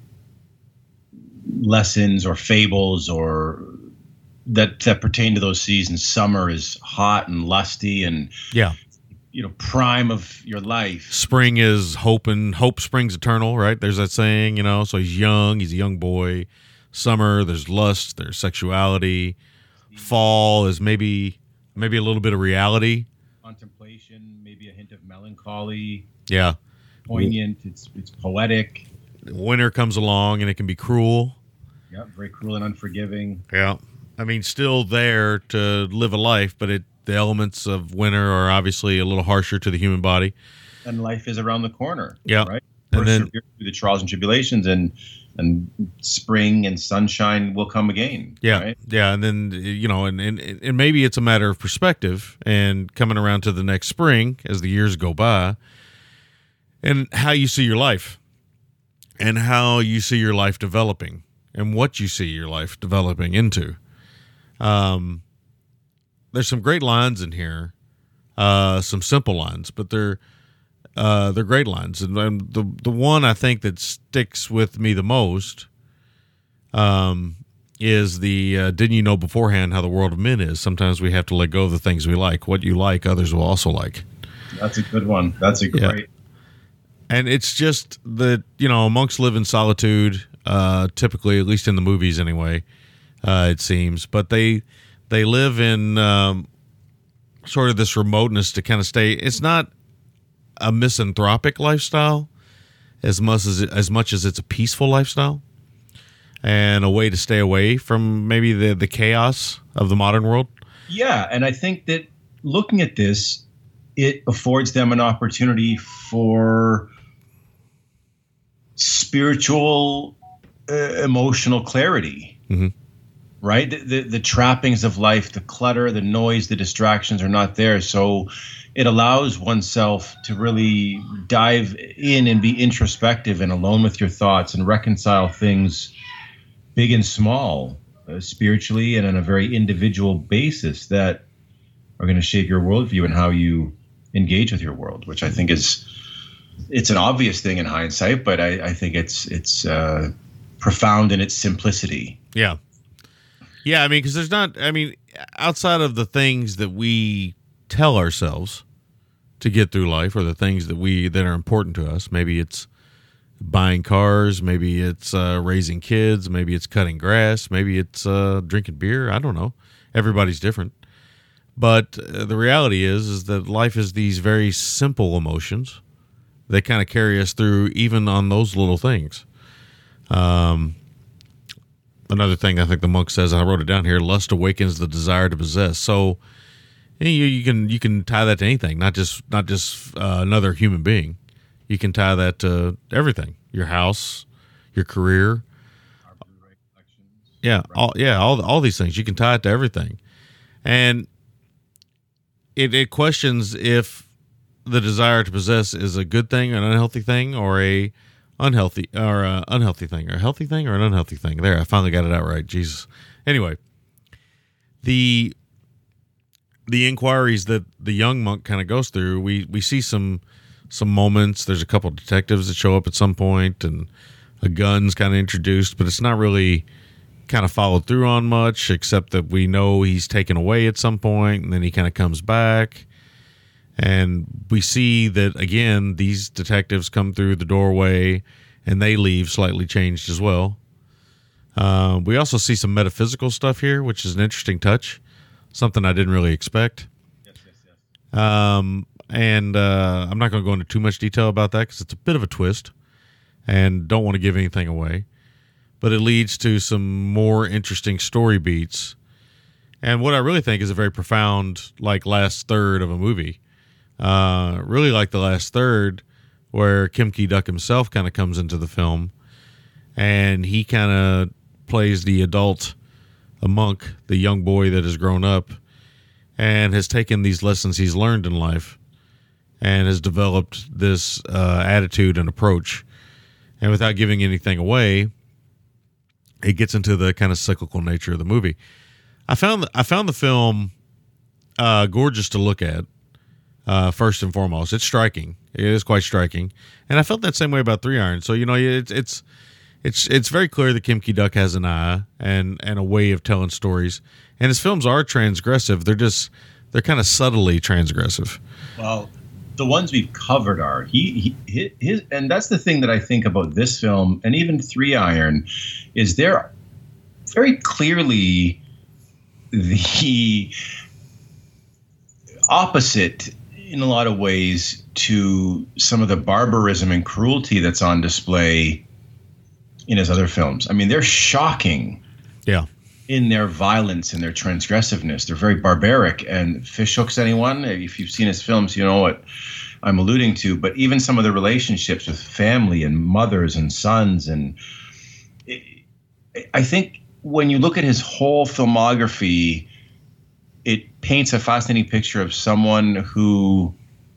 lessons or fables or that that pertain to those seasons. Summer is hot and lusty and Yeah. you know, prime of your life. Spring is hope, and hope springs eternal, right? There's that saying, you know, so he's young, he's a young boy. Summer, there's lust, there's sexuality. Fall is maybe maybe a little bit of reality. Contemplation, maybe a hint of melancholy. Yeah. Poignant, it's it's poetic. Winter comes along and it can be cruel. Yeah, very cruel and unforgiving. Yeah. I mean, still there to live a life, but it the elements of winter are obviously a little harsher to the human body. And life is around the corner. Yeah. Right? And then through the trials and tribulations, and and spring and sunshine will come again. Yeah, right? yeah, and then you know, and, and and maybe it's a matter of perspective, and coming around to the next spring as the years go by, and how you see your life, and how you see your life developing, and what you see your life developing into. Um, there's some great lines in here, uh, some simple lines, but they're. Uh, they're great lines, and um, the the one I think that sticks with me the most um, is the uh, didn't you know beforehand how the world of men is? Sometimes we have to let go of the things we like. What you like, others will also like. That's a good one. That's a great. Yeah. And it's just that, you know, monks live in solitude, uh, typically, at least in the movies anyway, uh, it seems. But they they live in um, sort of this remoteness to kind of stay. It's not a misanthropic lifestyle. as much as it, as much as it's a peaceful lifestyle and a way to stay away from maybe the the chaos of the modern world. Yeah, and I think that looking at this, it affords them an opportunity for spiritual, uh, emotional clarity. Mm-hmm. Right? The, the the trappings of life, the clutter, the noise, the distractions are not there. So it allows oneself to really dive in and be introspective and alone with your thoughts and reconcile things big and small, uh, spiritually and on a very individual basis that are going to shape your worldview and how you engage with your world, which I think is, it's an obvious thing in hindsight, but I, I think it's, it's uh, profound in its simplicity. Yeah. Yeah, I mean, because there's not, I mean, outside of the things that we tell ourselves to get through life, or the things that we, that are important to us, maybe it's buying cars, maybe it's uh, raising kids, maybe it's cutting grass, maybe it's uh, drinking beer, I don't know. Everybody's different. But uh, the reality is, is that life is these very simple emotions that kind of carry us through even on those little things. Um, Another thing I think the monk says, and I wrote it down here: lust awakens the desire to possess. So you, you can you can tie that to anything, not just not just uh, another human being. You can tie that to everything: your house, your career. Yeah, all yeah, all all these things. You can tie it to everything, and it it questions if the desire to possess is a good thing, an unhealthy thing, or a unhealthy or uh, unhealthy thing, or a healthy thing, or an unhealthy thing. There, I finally got it out right. Jesus. Anyway, the the inquiries that the young monk kind of goes through, we we see some some moments. There's a couple of detectives that show up at some point, and a gun's kind of introduced, but it's not really kind of followed through on much, except that we know he's taken away at some point, and then he kind of comes back. And we see that, again, these detectives come through the doorway and they leave slightly changed as well. Uh, we also see some metaphysical stuff here, which is an interesting touch, something I didn't really expect. Yes, yes, yes. Um, and uh, I'm not going to go into too much detail about that because it's a bit of a twist and don't want to give anything away. But it leads to some more interesting story beats. And what I really think is a very profound, like, last third of a movie. Uh, really like the last third where Kim Ki-duk himself kind of comes into the film, and he kind of plays the adult, a monk, the young boy that has grown up and has taken these lessons he's learned in life and has developed this uh, attitude and approach. And without giving anything away, it gets into the kind of cyclical nature of the movie. I found I found the film uh, gorgeous to look at. Uh, first and foremost, it's striking. It is quite striking, and I felt that same way about Three Iron. So you know, it's it's it's it's very clear that Kim Ki-duk has an eye and and a way of telling stories. And his films are transgressive. They're just they're kind of subtly transgressive. Well, the ones we've covered are he, he his, and that's the thing that I think about this film and even Three Iron, is they're very clearly the opposite in a lot of ways to some of the barbarism and cruelty that's on display in his other films. I mean, they're shocking. Yeah. In their violence and their transgressiveness. They're very barbaric. And Fish Hooks, anyone, if you've seen his films, you know what I'm alluding to. But even some of the relationships with family and mothers and sons. And it, I think when you look at his whole filmography, it paints a fascinating picture of someone who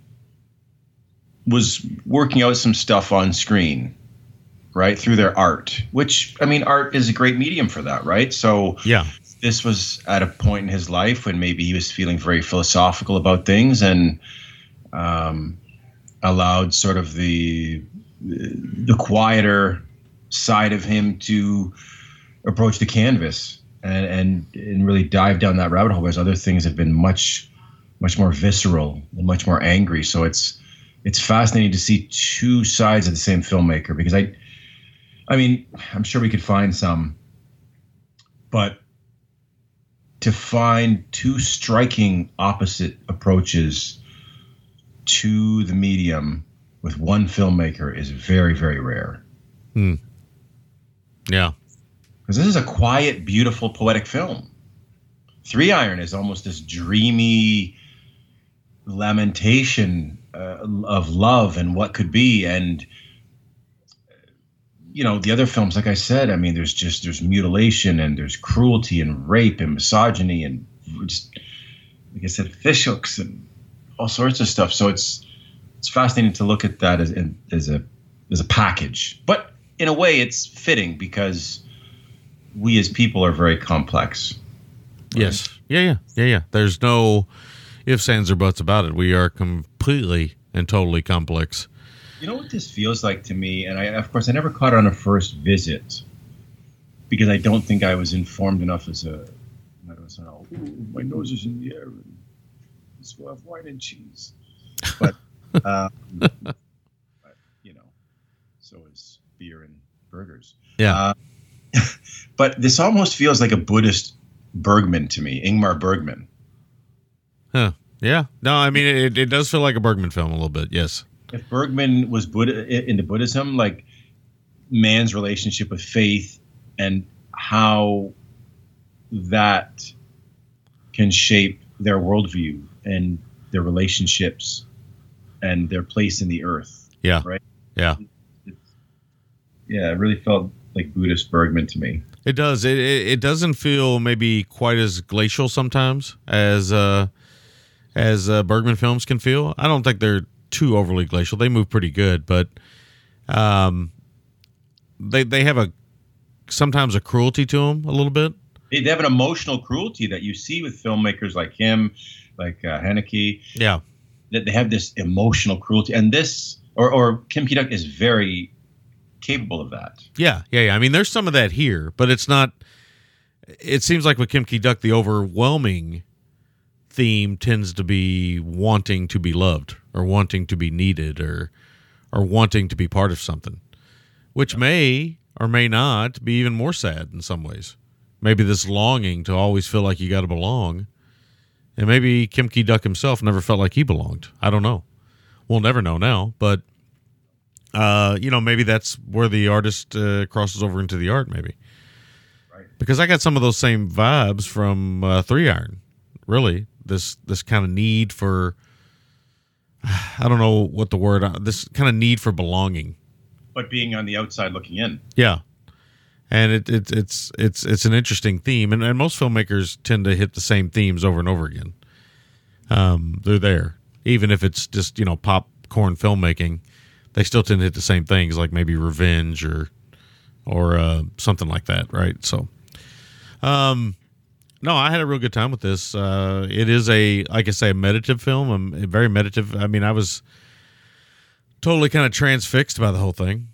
was working out some stuff on screen, right, through their art, which, I mean, art is a great medium for that, right? So yeah, this was at a point in his life when maybe he was feeling very philosophical about things and um, allowed sort of the the quieter side of him to approach the canvas. And, and and really dive down that rabbit hole, whereas other things have been much, much more visceral and much more angry. So it's it's fascinating to see two sides of the same filmmaker, because I, I mean, I'm sure we could find some, but to find two striking opposite approaches to the medium with one filmmaker is very, very rare. Hmm. Yeah. Because this is a quiet, beautiful, poetic film. Three Iron is almost this dreamy lamentation uh, of love and what could be. And, you know, the other films, like I said, I mean, there's just, there's mutilation and there's cruelty and rape and misogyny and just, like I said, fishhooks and all sorts of stuff. So it's, it's fascinating to look at that as, as a, as a package. But in a way, it's fitting because we as people are very complex. Right? Yes. Yeah, yeah, yeah, yeah. There's no ifs, ands, or buts about it. We are completely and totally complex. You know what this feels like to me? And I, of course, I never caught it on a first visit because I don't think I was informed enough as a, I don't know, ooh, my nose is in the air and let's go have wine and cheese. But, um, but, you know, so is beer and burgers. Yeah. Uh, but this almost feels like a Buddhist Bergman to me, Ingmar Bergman. Huh. Yeah. No, I mean, it, it does feel like a Bergman film a little bit. Yes. If Bergman was Buddha, into Buddhism, like man's relationship with faith and how that can shape their worldview and their relationships and their place in the earth. Yeah. Right. Yeah. It's, yeah. It really felt like Buddhist Bergman to me. It does. It, it it doesn't feel maybe quite as glacial sometimes as uh, as uh, Bergman films can feel. I don't think they're too overly glacial. They move pretty good, but um, they they have a sometimes a cruelty to them a little bit. They have an emotional cruelty that you see with filmmakers like him, like uh, Haneke. Yeah, that they have this emotional cruelty, and this or or Kim Ki-duk is very capable of that. Yeah, yeah, yeah. I mean, there's some of that here, but it's not. It seems like with Kim Ki-duk, the overwhelming theme tends to be wanting to be loved, or wanting to be needed, or or wanting to be part of something, which may or may not be even more sad in some ways. Maybe this longing to always feel like you got to belong, and maybe Kim Ki-duk himself never felt like he belonged. I don't know. We'll never know now, but. Uh, you know, maybe that's where the artist uh, crosses over into the art, maybe. Right. Because I got some of those same vibes from uh, Three Iron. Really, this this kind of need for, I don't know what the word, this kind of need for belonging. But being on the outside looking in. Yeah, and it, it it's it's it's an interesting theme, and, and most filmmakers tend to hit the same themes over and over again. Um, they're there, even if it's just you know popcorn filmmaking. They still tend to hit the same things, like maybe revenge or or uh, something like that, right? So, um, no, I had a real good time with this. Uh, it is a, like I say, a meditative film. I'm very meditative. I mean, I was totally kind of transfixed by the whole thing,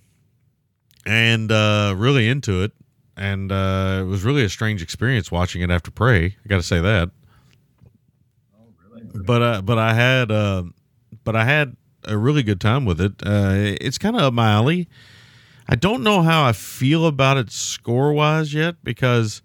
and uh, really into it. And uh, it was really a strange experience watching it after Prey. I got to say that. Oh, really? But uh, but I had uh, but I had. a really good time with it. Uh, it's kind of up my alley. I don't know how I feel about it score-wise yet because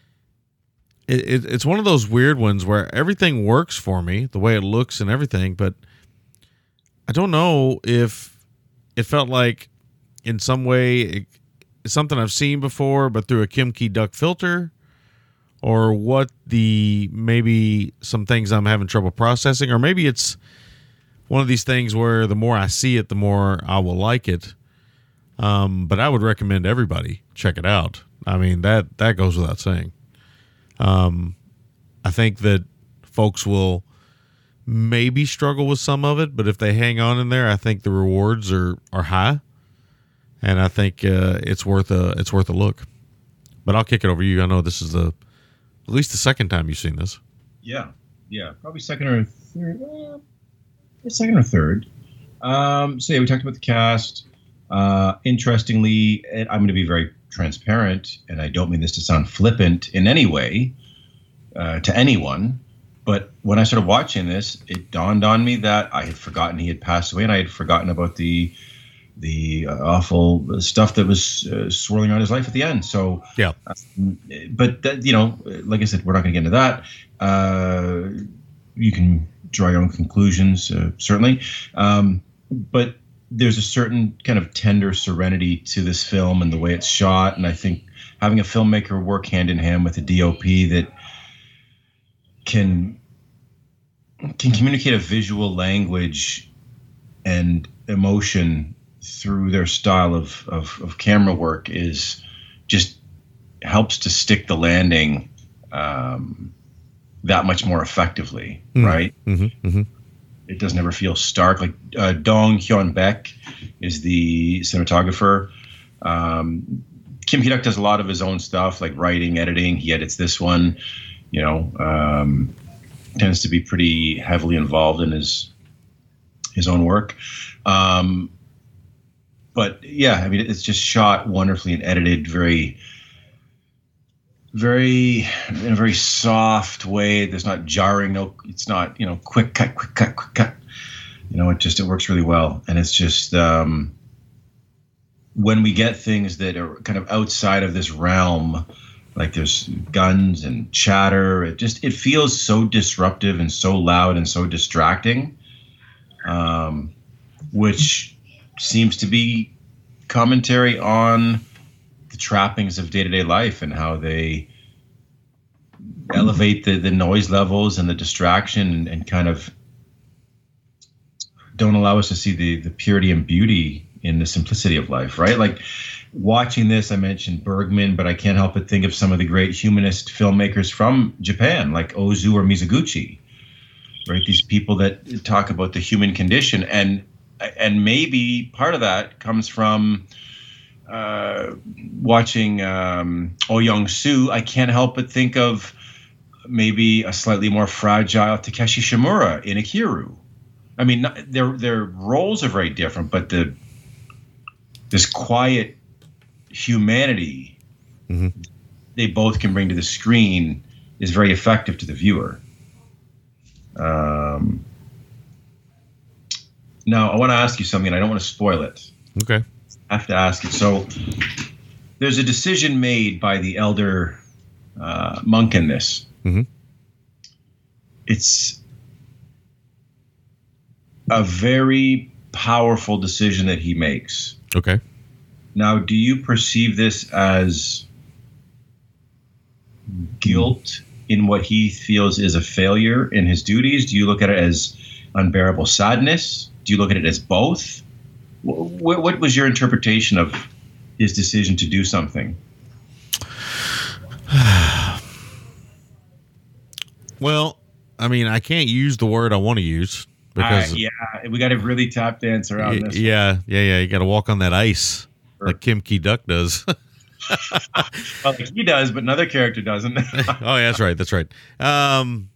it, it, it's one of those weird ones where everything works for me, the way it looks and everything, but I don't know if it felt like in some way it, it's something I've seen before, but through a Kim Ki-duk filter, or what the maybe some things I'm having trouble processing, or maybe it's one of these things where the more I see it, the more I will like it. Um, but I would recommend everybody check it out. I mean, that, that goes without saying. Um, I think that folks will maybe struggle with some of it, but if they hang on in there, I think the rewards are, are high, and I think uh, it's worth a it's worth a look. But I'll kick it over to you. I know this is the at least the second time you've seen this. Yeah, yeah, probably second or third. Uh, second or third. Um, so yeah, we talked about the cast. Uh, interestingly, I'm going to be very transparent, and I don't mean this to sound flippant in any way uh, to anyone. But when I started watching this, it dawned on me that I had forgotten he had passed away, and I had forgotten about the the uh, awful stuff that was uh, swirling around his life at the end. So yeah, um, but that, you know, like I said, we're not going to get into that. Uh, you can draw your own conclusions, uh, certainly. Um, but there's a certain kind of tender serenity to this film and the way it's shot. And I think having a filmmaker work hand in hand with a D O P that can can communicate a visual language and emotion through their style of, of, of camera work is just helps to stick the landing um, that much more effectively, mm-hmm. right? Mm-hmm. Mm-hmm. It doesn't ever feel stark. Like uh, Dong Hyun Baek is the cinematographer. Um, Kim Ki-duk does a lot of his own stuff, like writing, editing. He edits this one, you know, um, tends to be pretty heavily involved in his his own work. Um, but yeah, I mean, it's just shot wonderfully and edited very, very, in a very soft way. There's not jarring. No, it's not, you know, quick cut, quick cut, quick cut. You know, it just, it works really well. And it's just, um, when we get things that are kind of outside of this realm, like there's guns and chatter, it just, it feels so disruptive and so loud and so distracting, um, which seems to be commentary on the trappings of day-to-day life and how they elevate the, the noise levels and the distraction and, and kind of don't allow us to see the, the purity and beauty in the simplicity of life, right? Like watching this, I mentioned Bergman, but I can't help but think of some of the great humanist filmmakers from Japan, like Ozu or Mizoguchi, right? These people that talk about the human condition. And and maybe part of that comes from uh, watching um, Oh Young-soo. I can't help but think of maybe a slightly more fragile Takeshi Shimura in Akiru. I mean, their their roles are very different, but the this quiet humanity mm-hmm. they both can bring to the screen is very effective to the viewer. Um, now, I want to ask you something. I don't want to spoil it. Okay. I have to ask it. So there's a decision made by the elder uh, monk in this. Mm-hmm. It's a very powerful decision that he makes. Okay. Now, do you perceive this as guilt in what he feels is a failure in his duties? Do you look at it as unbearable sadness? Do you look at it as both? What, what was your interpretation of his decision to do something? Well, I mean, I can't use the word I want to use because uh, yeah, we got to really tap dance around y- this. Yeah, one. yeah, yeah. You got to walk on that ice sure. like Kim Ki-duk does. Well, like he does, but another character doesn't. Oh, yeah, that's right. That's right. Um,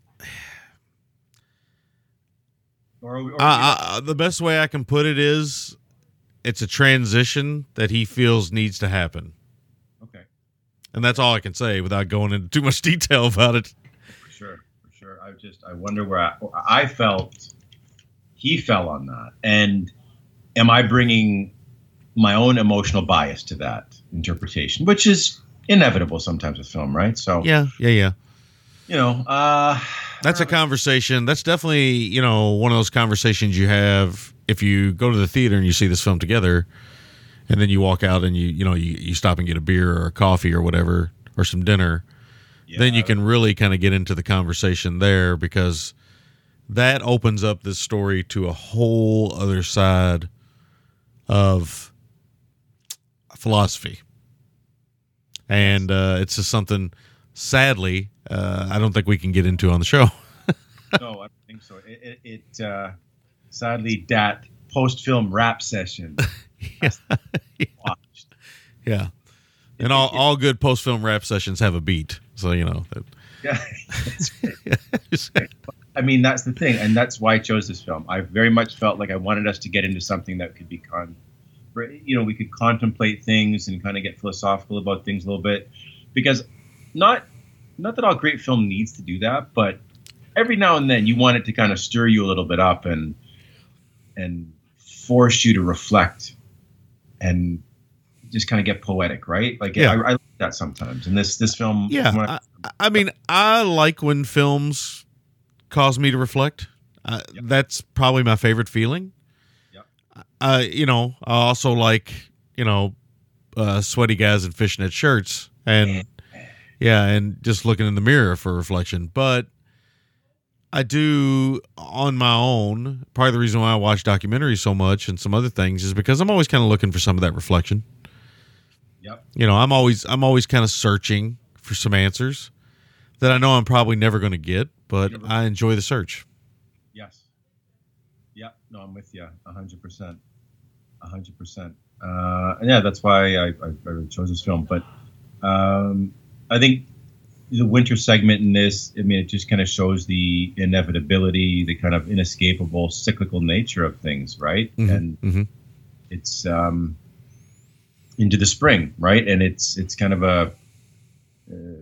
or, or, uh, uh, the best way I can put it is it's a transition that he feels needs to happen. Okay. And that's all I can say without going into too much detail about it. For sure. For sure. I just, I wonder where I, I felt he fell on that. And am I bringing my own emotional bias to that interpretation, which is inevitable sometimes with film, right? So yeah, yeah, yeah. You know, uh, that's a conversation. That's definitely, you know, one of those conversations you have if you go to the theater and you see this film together, and then you walk out and you, you know, you, you stop and get a beer or a coffee or whatever or some dinner. Yeah, then you can really kind of get into the conversation there because that opens up this story to a whole other side of philosophy. And uh, it's just something, sadly, uh, I don't think we can get into on the show. No, I don't think so. It, it, it uh, sadly, that post-film rap session. yeah. Watched. Yeah. And all, all good post-film rap sessions have a beat. So, you know. That, yeah. I mean, that's the thing. And that's why I chose this film. I very much felt like I wanted us to get into something that could be con- you know, we could contemplate things and kind of get philosophical about things a little bit, because not, not that all great film needs to do that, but every now and then you want it to kind of stir you a little bit up and, and force you to reflect and just kind of get poetic, right? Like yeah. I, I like that sometimes. And this, this film, yeah, I, I mean, I like when films cause me to reflect. Uh, yep. That's probably my favorite feeling. uh, you know, I also like, you know, uh, sweaty guys in fishnet shirts and yeah, and just looking in the mirror for reflection. But I do on my own. Part of the reason why I watch documentaries so much and some other things is because I'm always kind of looking for some of that reflection. Yep. You know, I'm always I'm always kind of searching for some answers that I know I'm probably never going to get, but I enjoy the search. Yes. Yep. No, I'm with you a hundred percent, a hundred percent. Uh, and yeah, that's why I, I, I chose this film. But um, I think the winter segment in this, I mean, it just kind of shows the inevitability, the kind of inescapable cyclical nature of things, right? Mm-hmm. And mm-hmm. it's um, into the spring, right? And it's it's kind of a, a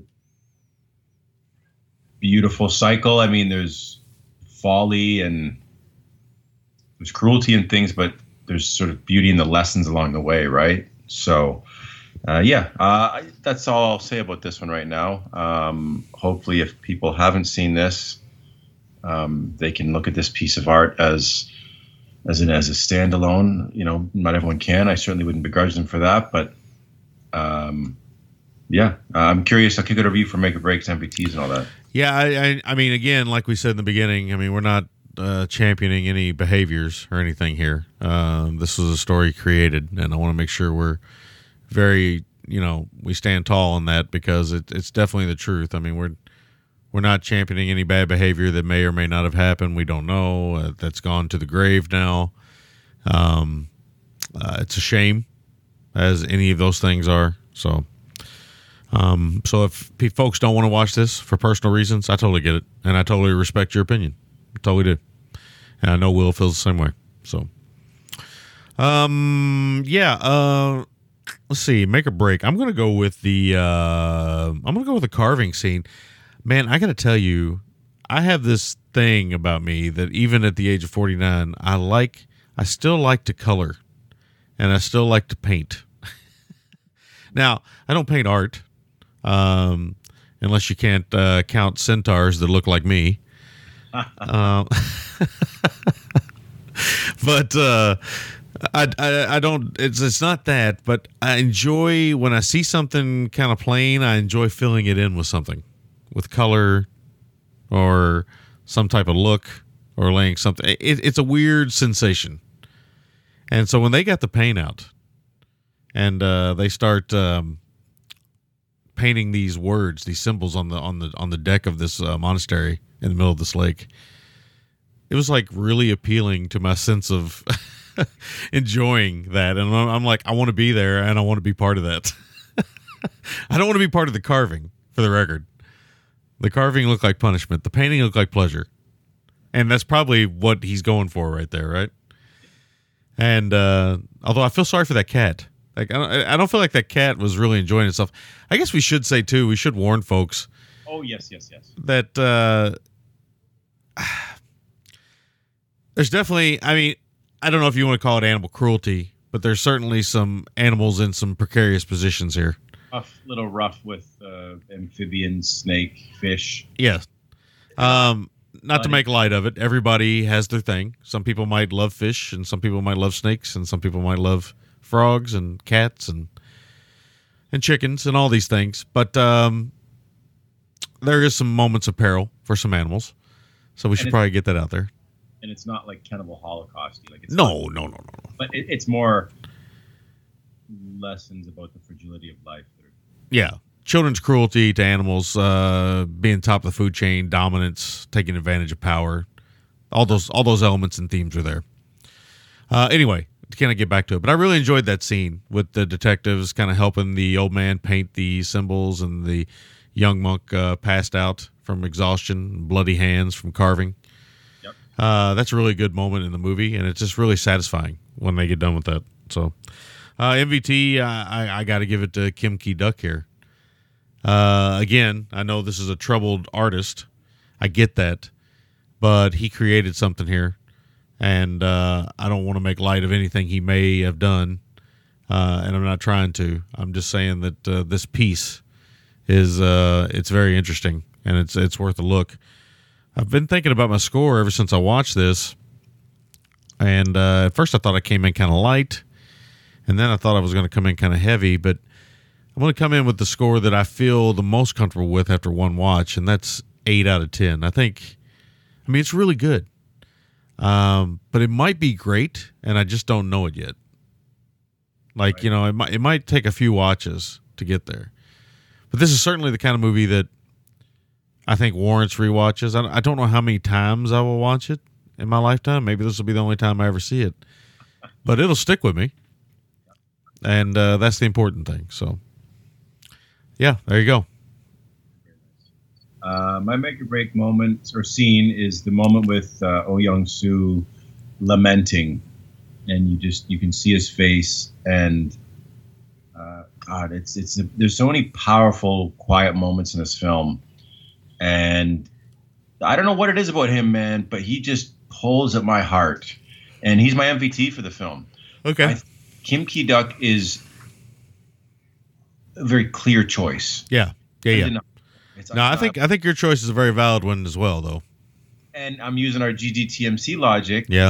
beautiful cycle. I mean, there's folly and there's cruelty and things, but there's sort of beauty in the lessons along the way, right? So, uh, yeah, uh, that's all I'll say about this one right now. Um, hopefully, if people haven't seen this, um, they can look at this piece of art as as an as a standalone. You know, not everyone can. I certainly wouldn't begrudge them for that, but um, yeah, I'm curious. I'll kick it over to you for make or breaks, M V Ts, and all that. Yeah, I, I, I mean, again, like we said in the beginning, I mean, we're not uh, championing any behaviors or anything here. Um, this was a story created, and I want to make sure we're very, you know, we stand tall on that because it, it's definitely the truth. I mean, we're we're not championing any bad behavior that may or may not have happened. We don't know. Uh, that's gone to the grave now. Um, uh, it's a shame, as any of those things are. So. Um, so if p- folks don't want to watch this for personal reasons, I totally get it. And I totally respect your opinion. I totally do. And I know Will feels the same way. So, um, yeah, uh, let's see, make a break. I'm going to go with the, uh, I'm going to go with the carving scene. Man, I got to tell you, I have this thing about me that even at the age of forty-nine, I like, I still like to color and I still like to paint. Now, I don't paint art. Um, unless you can't uh, count centaurs that look like me. um, but uh, I, I I don't. It's it's not that. But I enjoy when I see something kind of plain. I enjoy filling it in with something, with color, or some type of look, or laying something. It, it's a weird sensation. And so when they got the paint out, and uh, they start. Um, painting these words, these symbols on the on the on the deck of this uh, monastery in the middle of this lake. It was like really appealing to my sense of enjoying that, and I'm, I'm like, I want to be there, and I want to be part of that. I don't want to be part of the carving, for the record. The carving looked like punishment. The painting looked like pleasure, and that's probably what he's going for right there, right? And uh, although I feel sorry for that cat. Like I don't, I don't feel like that cat was really enjoying itself. I guess we should say too. We should warn folks. Oh yes, yes, yes. That uh, there's definitely. I mean, I don't know if you want to call it animal cruelty, but there's certainly some animals in some precarious positions here. Rough, little rough with uh, amphibians, snake, fish. Yes. Um, not to make light of it. Everybody has their thing. Some people might love fish, and some people might love snakes, and some people might love frogs and cats and and chickens and all these things, but um, there is some moments of peril for some animals, so we should probably get that out there. And it's not like Cannibal Holocaust. Like it's no, not, no, no, no, no. But it, it's more lessons about the fragility of life. That are, yeah, children's cruelty to animals, uh, being top of the food chain, dominance, taking advantage of power, all those all those elements and themes are there. Uh, anyway. Can I get back to it? But I really enjoyed that scene with the detectives kind of helping the old man paint the symbols and the young monk uh, passed out from exhaustion, bloody hands from carving. Yep. Uh, that's a really good moment in the movie, and it's just really satisfying when they get done with that. So, uh, M V T, uh, I, I got to give it to Kim Ki-duk here. Uh, again, I know this is a troubled artist. I get that. But he created something here. And uh, I don't want to make light of anything he may have done, uh, and I'm not trying to. I'm just saying that uh, this piece is uh, it's very interesting, and it's it's worth a look. I've been thinking about my score ever since I watched this. And uh, at first I thought I came in kind of light, and then I thought I was going to come in kind of heavy, but I'm going to come in with the score that I feel the most comfortable with after one watch, and that's eight out of ten. I think, I mean, it's really good, um, but it might be great, and I just don't know it yet. Like, right. you know, it might, it might take a few watches to get there. But this is certainly the kind of movie that I think warrants rewatches. I, I don't know how many times I will watch it in my lifetime. Maybe this will be the only time I ever see it, but it'll stick with me, and uh, that's the important thing. So, yeah, there you go. Uh, my make or break moment or scene is the moment with uh, Oh Young-soo lamenting, and you just you can see his face, and uh, God, it's it's there's so many powerful, quiet moments in this film, and I don't know what it is about him, man, but he just pulls at my heart, and he's my M V T for the film. Okay. I, Kim Ki-duk is a very clear choice. Yeah, yeah, yeah. No, no I think I think your choice is a very valid one as well, though. And I'm using our G G T M C logic. Yeah.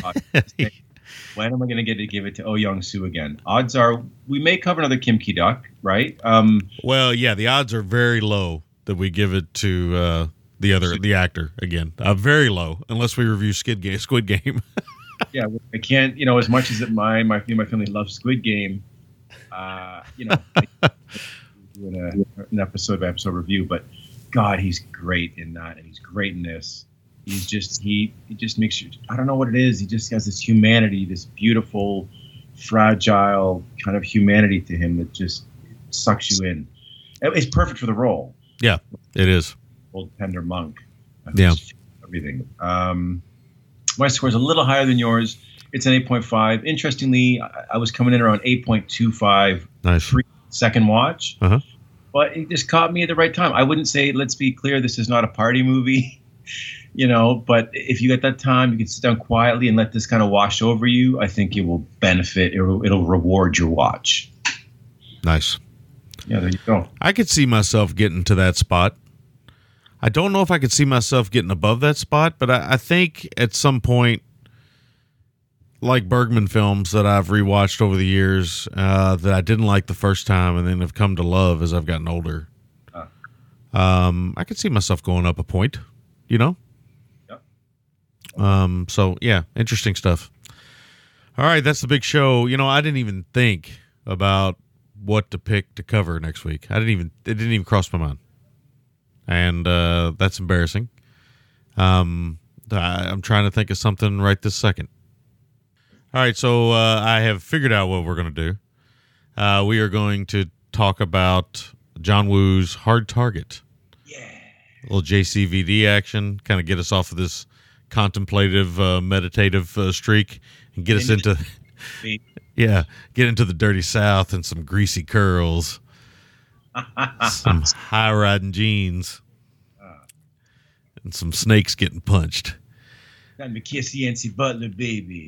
When am I going to get to give it to Oh Young-soo again? Odds are we may cover another Kim Ki-duk, right? Um, well, yeah, the odds are very low that we give it to uh, the other the actor again. Uh, very low, unless we review Squid Game. Squid Game. Yeah, I can't. You know, as much as it my my my family loves Squid Game, uh, you know, doing a, an episode of episode review. But God, he's great in that, and he's great in this. He's just he he just makes you. I don't know what it is. He just has this humanity, this beautiful, fragile kind of humanity to him that just sucks you in. It's perfect for the role. Yeah, it is. Old tender monk. Yeah. Everything. Um, my score is a little higher than yours. It's an eight point five. Interestingly, I, I was coming in around eight point two five. Nice. Free second watch. Uh-huh. But it just caught me at the right time. I wouldn't say, let's be clear, this is not a party movie, you know, but if you get that time, you can sit down quietly and let this kind of wash over you. I think it will benefit. It will, it'll reward your watch. Nice. Yeah, there you go. I could see myself getting to that spot. I don't know if I could see myself getting above that spot, but I, I think at some point, like Bergman films that I've rewatched over the years uh, that I didn't like the first time and then have come to love as I've gotten older, uh. um, I could see myself going up a point, you know? Yep. Um, so, yeah, interesting stuff. All right, that's the big show. You know, I didn't even think about what to pick to cover next week. I didn't even, it didn't even cross my mind. And uh, that's embarrassing. Um, I, I'm trying to think of something right this second. All right, so uh, I have figured out what we're going to do. Uh, we are going to talk about John Woo's Hard Target. Yeah. A little J C V D action, kind of get us off of this contemplative, uh, meditative uh, streak and get us into, yeah, get into the dirty South and some greasy curls. Some high riding jeans and some snakes getting punched. I'm Kissy N C Butler, baby.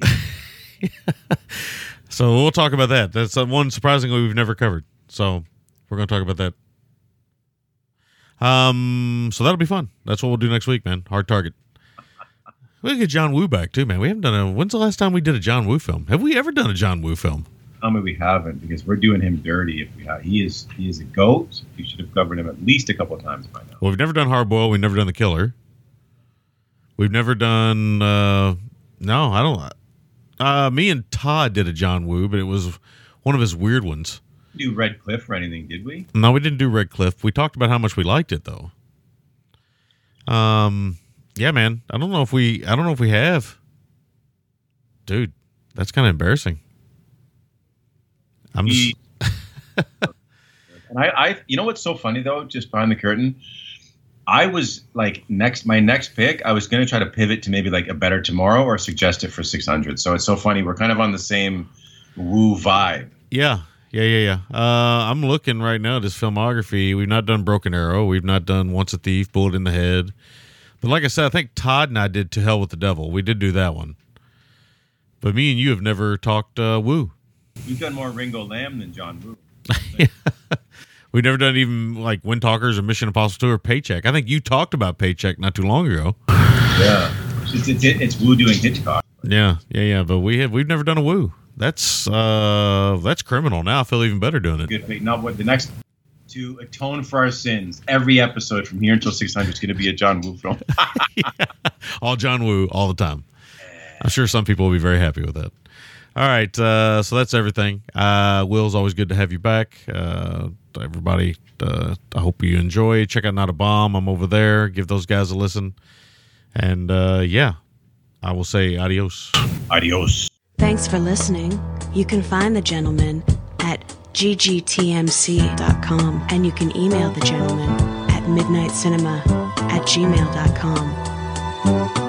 So we'll talk about that. That's one surprisingly we've never covered. So we're going to talk about that. Um, so that'll be fun. That's what we'll do next week, man. Hard Target. We'll get John Woo back too, man. We haven't done a. When's the last time we did a John Woo film? Have we ever done a John Woo film? Tell me we haven't, because we're doing him dirty. If we have, he is he is a goat. We should have covered him at least a couple of times by now. Well, we've never done Hard Boiled. We've never done The Killer. We've never done. Uh, no, I don't. Uh, me and Todd did a John Woo, but it was one of his weird ones. Do Red Cliff or anything? Did we? No, we didn't do Red Cliff. We talked about how much we liked it, though. Um, yeah, man. I don't know if we. I don't know if we have. Dude, that's kind of embarrassing. I'm just... and I, I, you know what's so funny though? Just behind the curtain, I was like, next, my next pick, I was going to try to pivot to maybe like A Better Tomorrow or suggest it for six hundred. So it's so funny. We're kind of on the same Woo vibe. Yeah, yeah, yeah, yeah. Uh, I'm looking right now at his filmography. We've not done Broken Arrow. We've not done Once a Thief, Bullet in the Head. But like I said, I think Todd and I did To Hell with the Devil. We did do that one. But me and you have never talked uh, Woo. You've done more Ringo Lamb than John Woo. Yeah. We've never done even like Wind Talkers or Mission Impossible two or Paycheck. I think you talked about Paycheck not too long ago. Yeah. It's, it's, it's Wu doing Hitchcock. Yeah, yeah, yeah. But we have we've never done a Wu. That's uh that's criminal. Now I feel even better doing it. Good. Now what? The next to atone for our sins. Every episode from here until six hundred is going to be a John Woo film. Yeah. All John Woo all the time. I'm sure some people will be very happy with that. All right, uh, so that's everything. Uh, Will's always good to have you back. Uh, everybody, uh, I hope you enjoy. Check out Not a Bomb. I'm over there. Give those guys a listen. And uh, yeah, I will say adios. Adios. Thanks for listening. You can find the gentleman at g g t m c dot com, and you can email the gentleman at midnight cinema at gmail dot com.